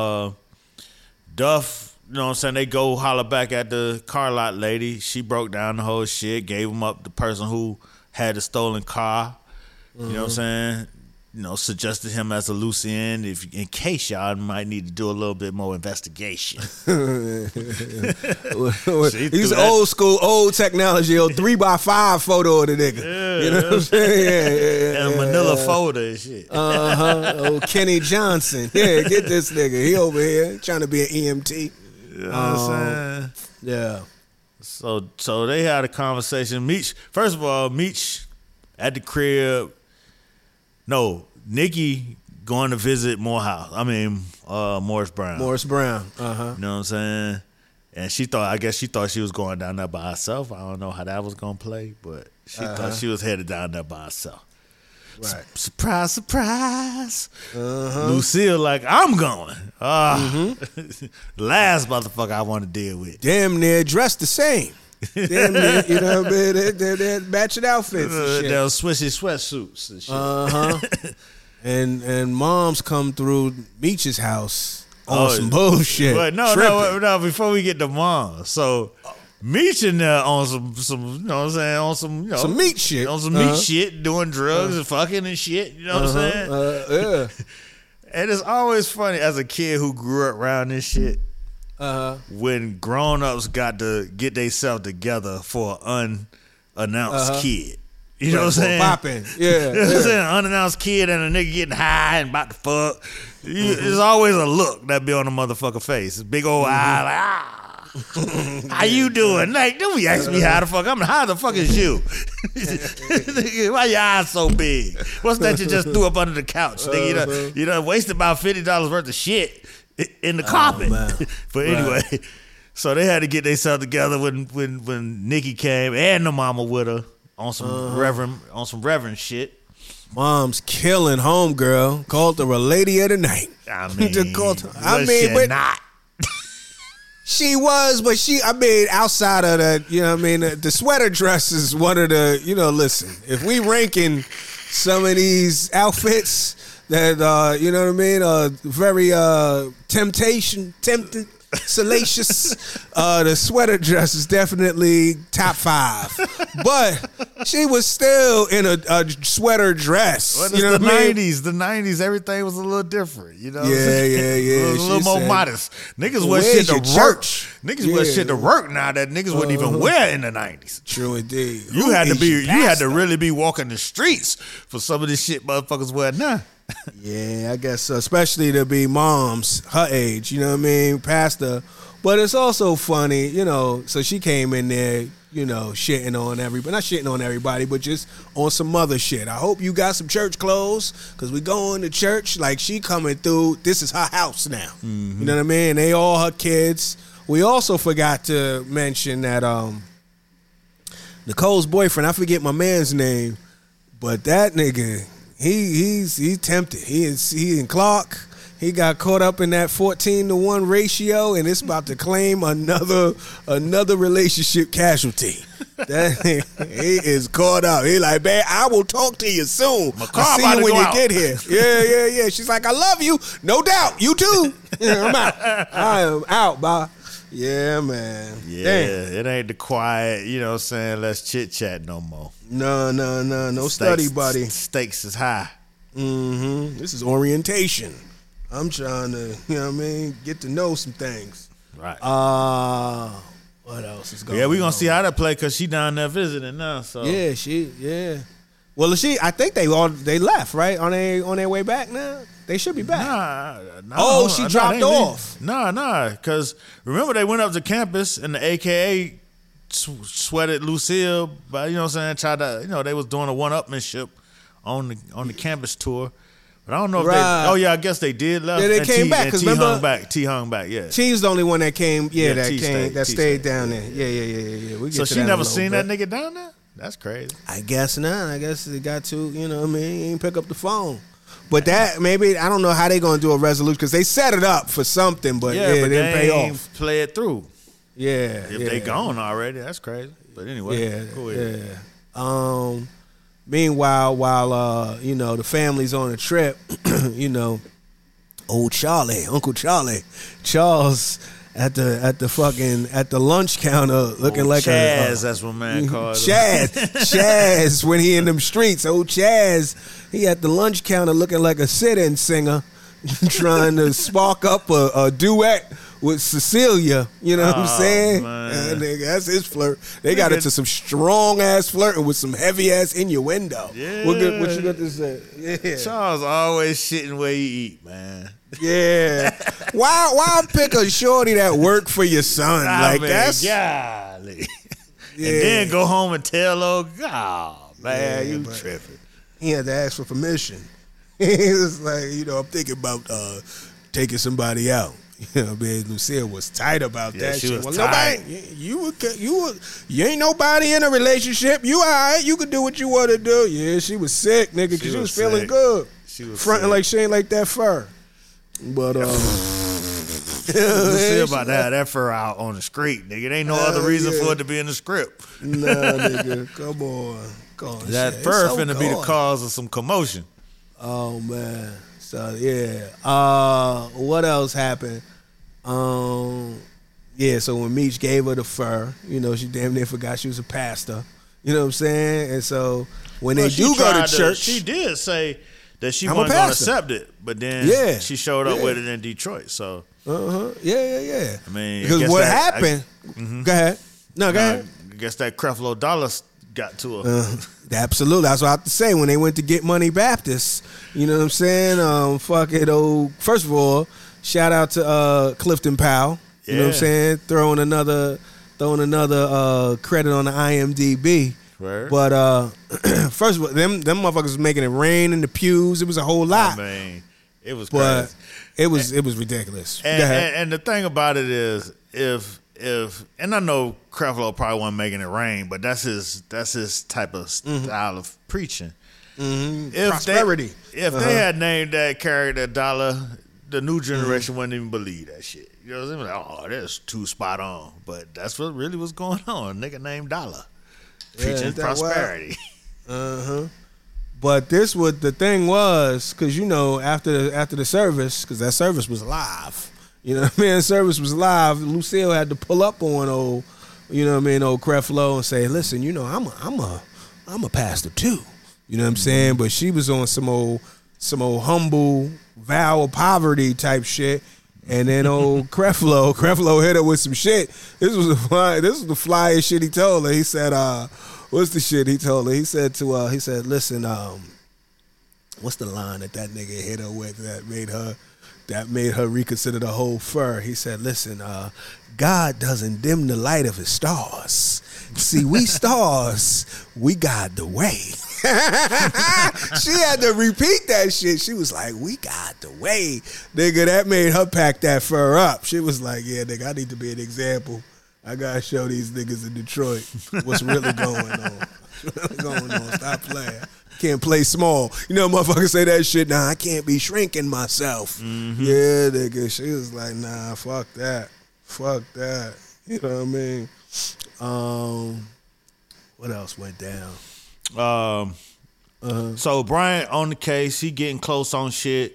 Duff, you know what I'm saying, they go holler back at the car lot lady. She broke down the whole shit, gave him up the person who had the stolen car. You know what I'm saying? You know, suggested him as a loose end in case y'all might need to do a little bit more investigation. He's old school, old technology, old 3x5 photo of the nigga. You know what I'm saying? And a manila folder and shit. Old Kenny Johnson. Yeah, get this nigga. He over here trying to be an EMT. You know what I'm saying? Yeah. So they had a conversation. Meech, first of all, Meech at the crib. No, Nikki going to visit Morris Brown. Morris Brown. You know what I'm saying? And I guess she thought she was going down there by herself. I don't know how that was going to play, but she thought she was headed down there by herself. Right. Surprise, surprise. Lucille like, I'm going. Last motherfucker I want to deal with. Damn near dressed the same. Damn near, you know what I mean? They're matching outfits and shit. They're swishy sweatsuits and shit. And moms come through Meech's house on some bullshit. But no, before we get to mom. So Meech in there on some, you know what I'm saying, on some, some meat shit. On some meat shit, doing drugs and fucking and shit, you know what I'm saying? And it's always funny as a kid who grew up around this shit. When grown-ups got to get themselves together for an unannounced kid. You know what I'm saying? Popping. Yeah. You know what I'm saying? Unannounced kid and a nigga getting high and about to fuck. There's always a look that be on the motherfucker face. Big old eye like, how you doing? Like, don't be asking me how the fuck. How the fuck is you? Why your eyes so big? What's that you just threw up under the couch? Nigga, you done wasted about $50 worth of shit in the carpet. But anyway, so they had to get themselves together when Nikki came and the mama with her on some reverend shit. Mom's killing homegirl. Called her a lady of the night. Not. She was, but outside of the, you know what I mean, the sweater dress is one of the, you know, listen, if we ranking some of these outfits that, you know what I mean, very tempted, salacious, the sweater dress is definitely top 5. But she was still in a sweater dress. Well, you know the what I mean? 90s. The 90s, everything was a little different. You know what I'm Yeah. saying? A little more modest. Niggas wear shit to work. Niggas wear shit to work now that niggas wouldn't even wear in the 90s. True indeed. You had to really be walking the streets for some of this shit motherfuckers wear now. Yeah, I guess so. Especially to be moms her age, you know what I mean, past her. But it's also funny, you know, so she came in there, you know, shitting on everybody. Not shitting on everybody, but just on some other shit. I hope you got some church clothes, because we going to church. Like, she coming through, this is her house now. You know what I mean? They all her kids. We also forgot to mention that Nicole's boyfriend, I forget my man's name, but that nigga, he's tempted. He and Clark, he got caught up in that 14-to-1 ratio, and it's about to claim another relationship casualty. That he is caught up. He like, man, I will talk to you soon. I'll see you when you get here. Yeah. She's like, I love you. No doubt. You too. I'm out. I am out, bye. Yeah, man. Yeah, damn. It ain't the quiet, you know what I'm saying, let's chit-chat no more. No study, buddy. Stakes is high. This is orientation. I'm trying to, you know what I mean, get to know some things. Right. What else is going on? Yeah, we going to see how that play because she down there visiting now. So Yeah. Well, I think they left, right? On their way back now? They should be back. Nah. She dropped off. Nah, because remember they went up to campus and the AKA sweated Lucille, but you know what I'm saying, tried to, you know, they was doing a one-upmanship on the campus tour. But I don't know if I guess they did left. Yeah, they came back because remember T hung back. Yeah, T's the only one that came. Yeah, that stayed down there. Yeah. Yeah. We get so to she that never seen that nigga down there. That's crazy. I guess not. I guess they got to. You know what I mean? He ain't pick up the phone. But that maybe I don't know how they gonna do a resolution because they set it up for something, but it didn't pay off. Play it through. Yeah, if they gone already, that's crazy. But anyway, go ahead. Meanwhile, while you know the family's on a trip, you know, old Uncle Charles at the lunch counter looking like Chaz, that's what man called him. Chaz when he in them streets. Old Chaz, he at the lunch counter looking like a sit-in singer, trying to spark up a duet with Cecilia, you know what I'm saying? That's his flirt. They got into some strong ass flirting with some heavy ass innuendo. Yeah. What you got to say? Yeah. Charles always shitting where you eat, man. Yeah. Why pick a shorty that work for your son? That's golly. Yeah. And then go home and tell old man, you tripping. He had to ask for permission. He was like, you know, I'm thinking about taking somebody out. You know, man, Lucille was tight about that she shit. Was tight. You ain't nobody in a relationship. You all right. You could do what you want to do. Yeah, she was sick, nigga, because she was feeling good. She was fronting sick. Like she ain't like that fur. But Lucille about to have that fur out on the street, nigga. There ain't no other reason for it to be in the script. Nah, nigga. Come on. That fur finna be the cause of some commotion. Oh, man. So, yeah. What else happened? So when Meech gave her the fur, you know, she damn near forgot she was a pastor. You know what I'm saying? And so when they do go to church. She did say that she wasn't going to accept it, but then she showed up with it in Detroit. So. Yeah. I mean, because what happened. Go ahead. No, go ahead. I guess that Creflo Dollar got to her. Absolutely. That's what I have to say. When they went to Get Money Baptist, you know what I'm saying? First of all, shout out to Clifton Powell. You know what I'm saying? Throwing another credit on the IMDb. Right. But first of all, them motherfuckers was making it rain in the pews. It was a whole lot. I mean, it was crazy. It was ridiculous. And the thing about it is, if and I know Creflo probably wasn't making it rain, but that's his type of style of preaching. If prosperity. If they had named that character Dollar, the new generation wouldn't even believe that shit. You know what I'm saying? Like, oh, that's too spot on. But that's what really was going on. A nigga named Dollar preaching prosperity. But this what the thing was, because you know after the service, because that service was live. You know what I mean? Service was live. Lucille had to pull up on old Creflo and say, listen, you know, I'm a pastor too. You know what I'm saying? But she was on some old humble vow of poverty type shit. And then old Creflo hit her with some shit. This was the flyest shit he told her. He said, what's the shit he told her? He said listen, what's the line that nigga hit her with that made her reconsider the whole fur? He said, listen, God doesn't dim the light of his stars. See, we stars, we guide the way. She had to repeat that shit. She was like, we guide the way. Nigga, that made her pack that fur up. She was like, yeah, nigga, I need to be an example. I gotta show these niggas in Detroit what's really going on. What's really going on? Stop playing. Can't play small. You know, motherfuckers say that shit. Nah, I can't be shrinking myself. Mm-hmm. Yeah, nigga. She was like, nah, fuck that. Fuck that. You know what I mean? What else went down? So Bryant on the case. He getting close on shit.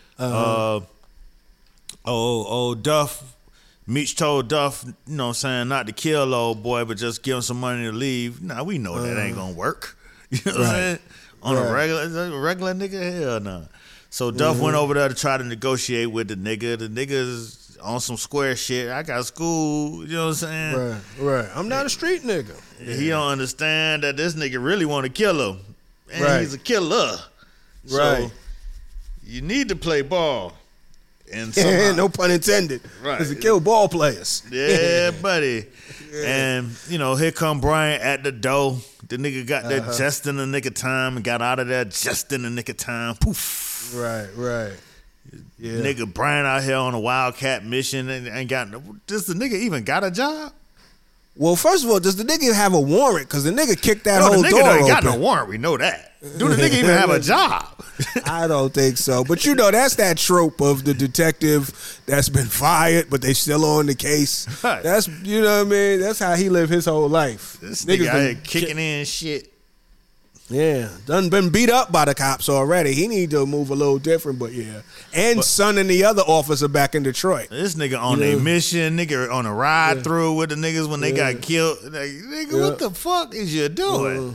Duff. Meech told Duff, you know what I'm saying, not to kill old boy, but just give him some money to leave. Nah, we know that ain't gonna work. You know what I'm saying? On a regular nigga, hell no. So Duff went over there to try to negotiate with the nigga. The nigga's on some square shit. I got school, you know what I'm saying? Right. I'm not a street nigga. He don't understand that this nigga really want to kill him. And he's a killer. Right. So you need to play ball. And no pun intended. Right. Because it kill ball players. Yeah, buddy. Yeah. And, you know, here come Bryant at the door. The nigga got there just in the nick of time and got out of there just in the nick of time. Poof. Right. Yeah. Nigga Bryant out here on a Wildcat mission and ain't got no. Does the nigga even got a job? Well, first of all, does the nigga have a warrant? Because the nigga kicked that whole door open. The nigga ain't got no warrant. We know that. Do the nigga even have a job? I don't think so. But you know, that's that trope of the detective that's been fired, but they still on the case. Right. That's, you know what I mean? That's how he lived his whole life. This nigga out here kicking in shit. Yeah. Done been beat up by the cops already. He need to move a little different, but yeah. And Son and the other officer back in Detroit. This nigga on a mission, nigga on a ride through with the niggas when they got killed. Like, nigga, what the fuck is you doing?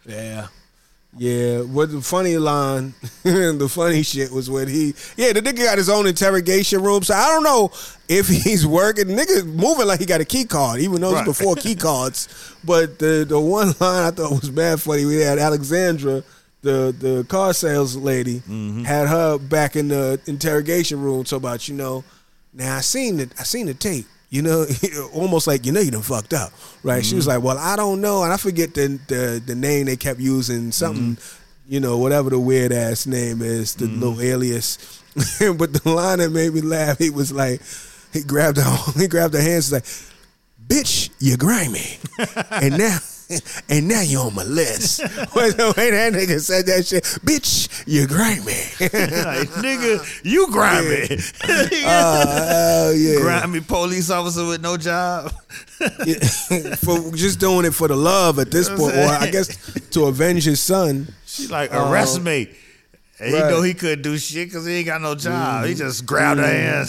Yeah, what the funny line, the funny shit was when the nigga got his own interrogation room. So I don't know if he's working. The nigga moving like he got a key card, even though it's before key cards. But the one line I thought was mad funny, we had Alexandra, the car sales lady, had her back in the interrogation room. So about, you know, now I seen the tape. You know, almost like, you know, you done fucked up, right? She was like, well, I don't know. And I forget the name they kept using, something, you know, whatever the weird-ass name is, the little alias. But the line that made me laugh, he was like, he grabbed her hands, like, bitch, you're grimy. And now you're on my list. Wait, that nigga said that shit. Bitch, you're grimy. Like, nigga, you grimy. Yeah. Grimy police officer with no job. For just doing it for the love at this point, or I guess to avenge his son. She like, arrest me. And he know he couldn't do shit because he ain't got no job. He just grabbed her hands.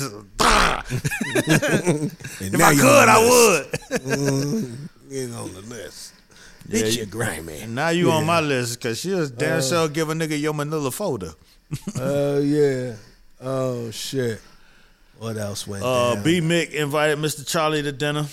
If I could, I would. He's on the list. Yeah, Bitch, you're grimy. And now you on my list because she was damn sure give a nigga your manila folder. Yeah. Oh, shit. What else went down? B. Mick invited Mr. Charlie to dinner.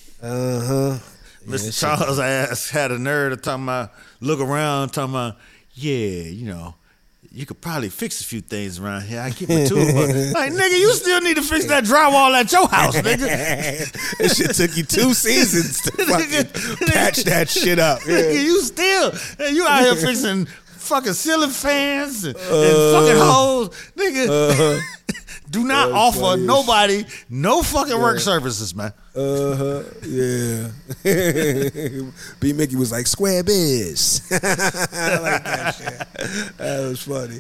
Mr. Charles' ass had a nerve to talking about, look around, talking about, you know, you could probably fix a few things around here. I keep it to it. But, like, nigga, you still need to fix that drywall at your house, nigga. That shit took you 2 seasons to fucking patch that shit up. Nigga, you out here fixing fucking ceiling fans and fucking holes. Nigga, do not offer nobody no fucking work services, man. Yeah. B. Mickey was like, square biz. I like that shit. That was funny.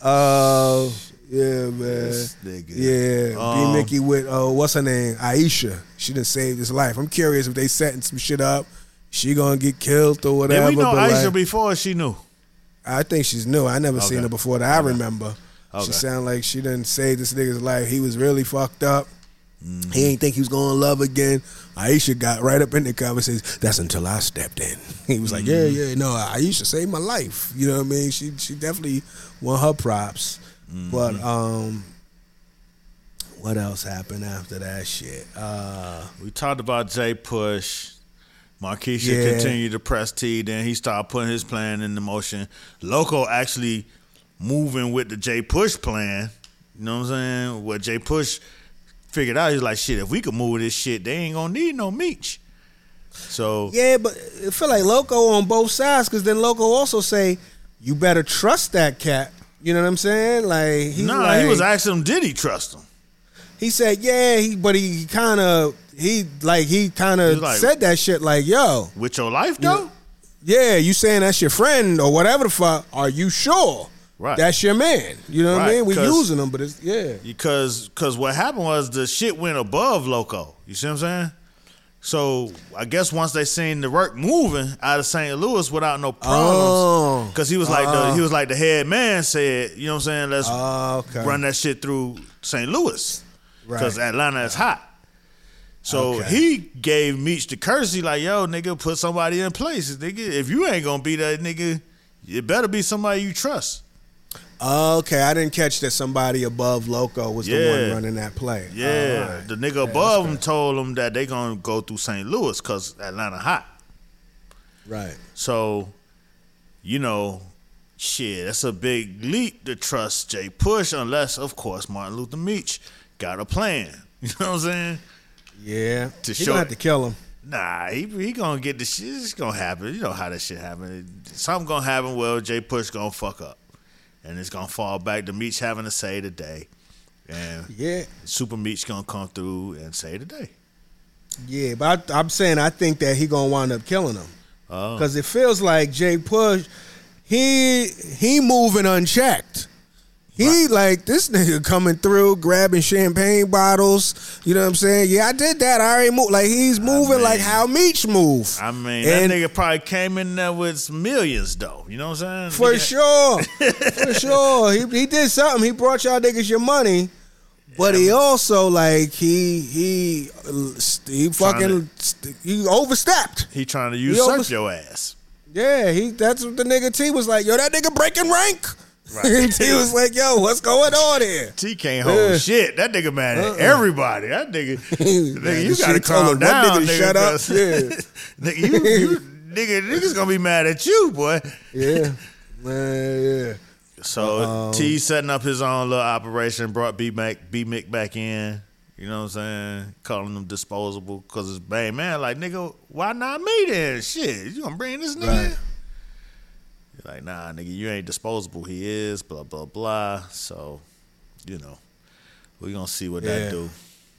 Yeah, man. Yeah. B. Mickey with, what's her name? Aisha. She done saved his life. I'm curious if they setting some shit up. She gonna get killed or whatever. Did we know Aisha before she knew? I think she's new. I never seen her before that I remember. She sound like she done saved this nigga's life. He was really fucked up. He ain't think he was gonna love again. Aisha got right up in the conversation. That's until I stepped in. He was like, no, Aisha saved my life. You know what I mean? She definitely won her props. But what else happened after that shit? We talked about J Push. Marquisha continued to press T. Then he started putting his plan into motion. Loco actually moving with the J Push plan. You know what I'm saying? What J Push figured out, he's like, shit, if we could move this shit, they ain't gonna need no Meech. So yeah, but I feel like Loco on both sides, because then Loco also say, you better trust that cat. You know what I'm saying? Like, he was asking him, did he trust him? he said, yeah, but he kind of said that shit like, yo, with your life though. Yeah, you saying that's your friend or whatever the fuck? Are you sure? Right. That's your man. You know what I mean? We using him, but it's Because what happened was the shit went above Loco. You see what I'm saying? So I guess once they seen the work moving out of St. Louis without no problems, because he was like the head man said, you know what I'm saying? Let's run that shit through St. Louis, because Atlanta is hot. So he gave Meech the courtesy, like, yo, nigga, put somebody in place. Nigga, if you ain't gonna be that nigga, it better be somebody you trust. Okay, I didn't catch that somebody above Loco was the one running that play. Yeah, the nigga above him told him that they gonna go through St. Louis because Atlanta hot. Right. So, you know, shit, that's a big leap to trust Jay Push, unless, of course, Martin Luther Meech got a plan. You know what I'm saying? Yeah. He gonna have to kill him. Nah, he gonna get the shit. It's gonna happen. You know how that shit happen. Something gonna happen. Well, Jay Push gonna fuck up. And it's going to fall back to Meech having to say today. And Super Meech going to come through and say today. Yeah, but I'm saying I think that he going to wind up killing him. Because it feels like Jay Push, he moving unchecked. He like this nigga coming through, grabbing champagne bottles. You know what I'm saying? Yeah, I did that. I already moved. Like he's moving like how Meech move. I mean, that nigga probably came in there with millions though. You know what I'm saying? For sure. For sure. He did something. He brought y'all niggas your money. But he also like he overstepped. He trying to usurp your ass. Yeah, that's what the nigga T was like. Yo, that nigga breaking rank. Right. T was like, yo, what's going on here? T can't hold shit. That nigga mad at everybody. That nigga, you gotta calm down, nigga. Shut up. Yeah. Niggas gonna be mad at you, boy. Yeah. Man, yeah. So T setting up his own little operation, brought B-Mick back in. You know what I'm saying? Calling them disposable because it's bang man. Like, nigga, why not me then? Shit, you gonna bring this nigga in? Like, nah, nigga, you ain't disposable. He is, blah, blah, blah. So, you know, we gonna see what that do.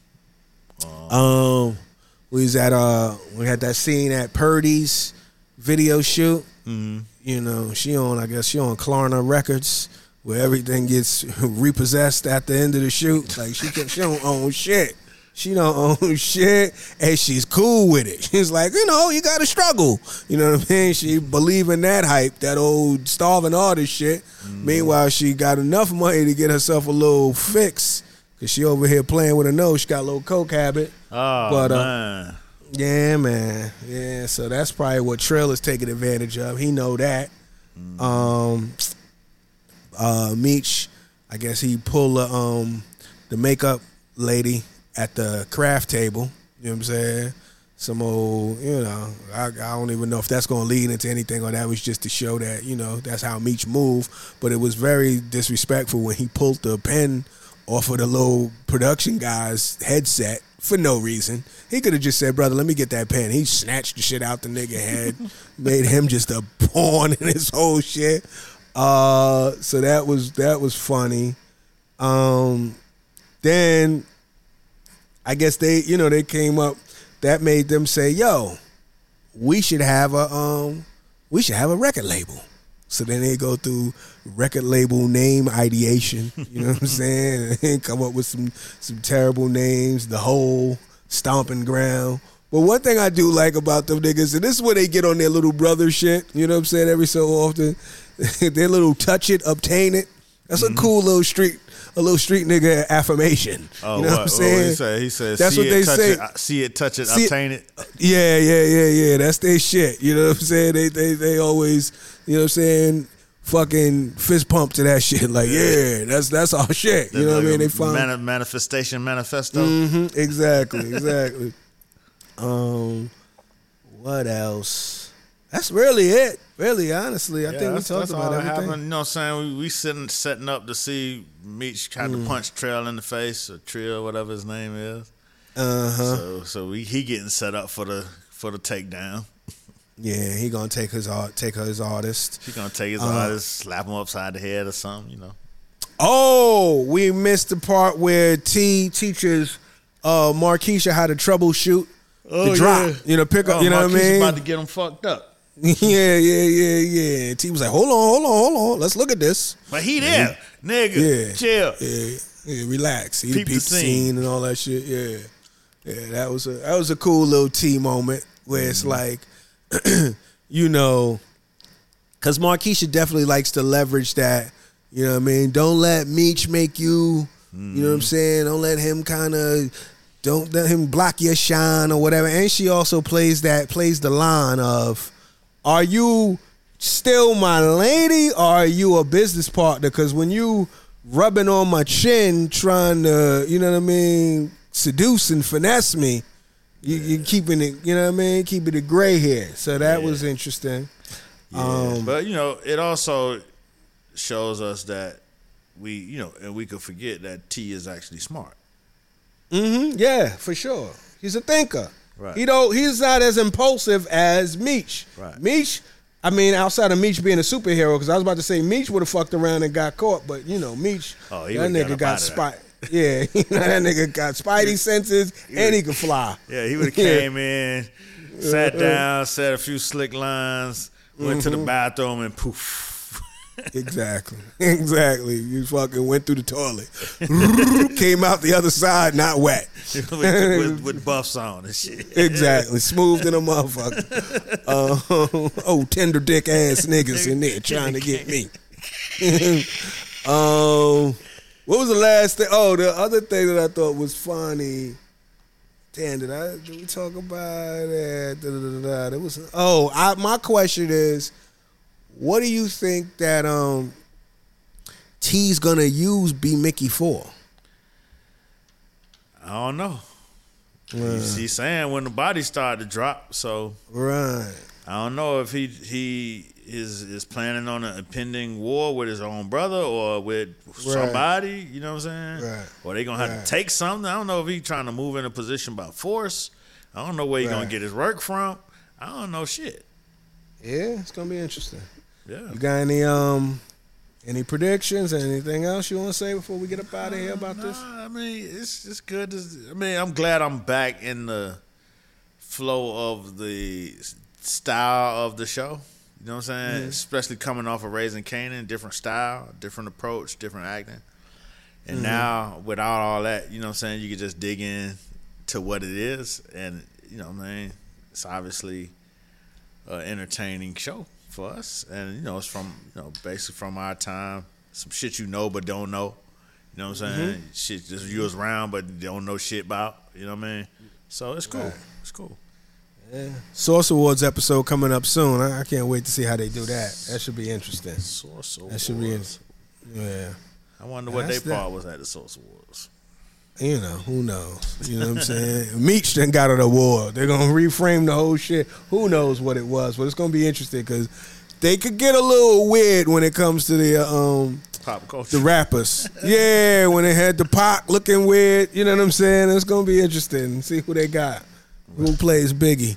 We had that scene at Purdy's video shoot. Mm-hmm. You know, she on Klarna Records, where everything gets repossessed at the end of the shoot. Like, she don't own shit. She don't own shit, and she's cool with it. She's like, you know, you got to struggle. You know what I mean? She believe in that hype, that old starving artist shit. Mm-hmm. Meanwhile, she got enough money to get herself a little fix, because she over here playing with her nose. She got a little coke habit. Oh, man. Yeah, man. Yeah, so that's probably what Trill is taking advantage of. He know that. Mm-hmm. Meech, I guess he pulled the makeup lady at the craft table, you know what I'm saying? Some old, you know, I don't even know if that's going to lead into anything or that was just to show that, you know, that's how Meech move. But it was very disrespectful when he pulled the pen off of the little production guy's headset for no reason. He could have just said, brother, let me get that pen. He snatched the shit out the nigga head, made him just a pawn in his whole shit. So that was funny. Then I guess they came up, that made them say, yo, we should have a record label. So then they go through record label name ideation, you know what I'm saying? And come up with some terrible names, The Hole, Stomping Ground. But one thing I do like about them niggas, and this is where they get on their little brother shit, you know what I'm saying, every so often, their little touch it, obtain it. That's a cool little street nigga affirmation. Oh, you know what I'm saying? He said, that's what they say. See it, touch it, obtain it. Yeah. That's their shit. You know what I'm saying? They always, you know what I'm saying, fucking fist pump to that shit. Like, yeah, that's our shit. You know what I mean? They find manifestation manifesto. Mm-hmm, exactly. What else? That's really it. Really, honestly, I think we talked about everything. You know what I'm saying? We setting up to see Meech kind of punch Trail in the face, or Trill, whatever his name is. So he getting set up for the takedown. Yeah, he gonna take his artist. He gonna take his artist, slap him upside the head or something, you know. Oh, we missed the part where T teaches Markeisha how to troubleshoot the drop. Yeah. Pick up. You know what I mean? About to get him fucked up. Yeah. T was like, hold on. Let's look at this. But he there, nigga. Chill. Yeah, relax. He Peep peeped the the scene and all that shit. Yeah. That was a cool little T moment where it's like, because Markeisha definitely likes to leverage that. You know what I mean? Don't let Meech make you. You know what I'm saying? Don't let him don't let him block your shine or whatever. And she also plays the line of, are you still my lady or are you a business partner? Because when you rubbing on my chin trying to, you know what I mean, seduce and finesse me, you keeping it, you know what I mean, keeping it gray hair. So that was interesting. Yeah. But, it also shows us that and we could forget that T is actually smart. Yeah, for sure. He's a thinker. Right. He's not as impulsive as Meech. Right. Meech, I mean, outside of Meech being a superhero, because I was about to say Meech would have fucked around and got caught, but Meech, that nigga got spot. Yeah, that nigga got spidey senses and he could fly. Yeah, he would have came in, sat down, said a few slick lines, went to the bathroom and poof. Exactly. You fucking went through the toilet, came out the other side not wet, with buffs on and shit. Exactly, smooth than a motherfucker. Tender dick ass niggas in there trying to get me. What was the last thing? Oh, the other thing that I thought was funny. Damn, did we talk about it? There was. My question is, what do you think that T's gonna use B Mickey for? I don't know. He's saying when the body started to drop, so right. I don't know if he is planning on an impending war with his own brother or with somebody. You know what I'm saying? Right. Or they gonna have to take something. I don't know if he's trying to move in a position by force. I don't know where he's gonna get his work from. I don't know shit. Yeah, it's gonna be interesting. Yeah. You got any predictions? Anything else you want to say before we get up out of here about this? I mean, it's good. I'm glad I'm back in the flow of the style of the show. You know what I'm saying? Mm-hmm. Especially coming off of Raising Kanan, different style, different approach, different acting. And now, without all that, you know what I'm saying, you can just dig in to what it is. And, you know what I mean? It's obviously an entertaining show for us, and it's from basically from our time, some shit but don't know, you know what I'm saying? Shit just you was around but don't know shit about, you know what I mean? So it's cool. Right. It's cool. Yeah. Source Awards episode coming up soon. I can't wait to see how they do that. That should be interesting. Source Awards. That should be yeah. I wonder what their part was at the Source Awards. Who knows? You know what I'm saying? Meech done got an award. They're going to reframe the whole shit. Who knows what it was? But it's going to be interesting because they could get a little weird when it comes to the pop culture. The rappers. Yeah, when they had the Pac looking weird. You know what I'm saying? It's going to be interesting. See who they got. Who plays Biggie.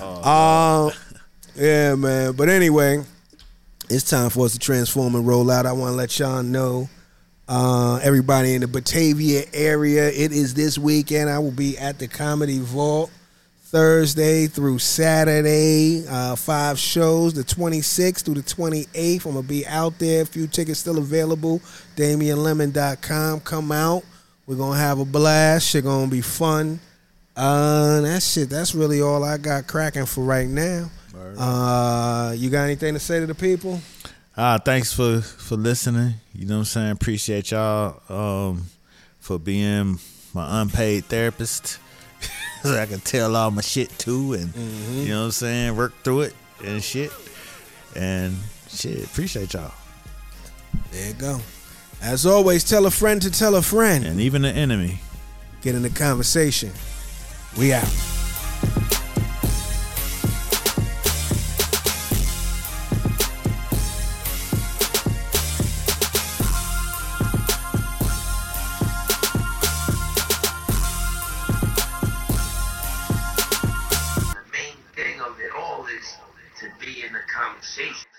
Yeah, man. But anyway, it's time for us to transform and roll out. I want to let y'all know. Everybody in the Batavia area, it is this weekend. I will be at the Comedy Vault Thursday through Saturday, 5 shows, the 26th through the 28th. I'm going to be out there. A few tickets still available. DamianLemon.com. Come out. We're going to have a blast. Shit going to be fun. That's really all I got cracking for right now. You got anything to say to the people? Thanks for listening. You know what I'm saying? Appreciate y'all for being my unpaid therapist. So I can tell all my shit too and you know what I'm saying? Work through it and shit. And shit, appreciate y'all. There you go. As always, tell a friend to tell a friend. And even the enemy. Get in the conversation. We out. The main thing of it all is to be in the conversation.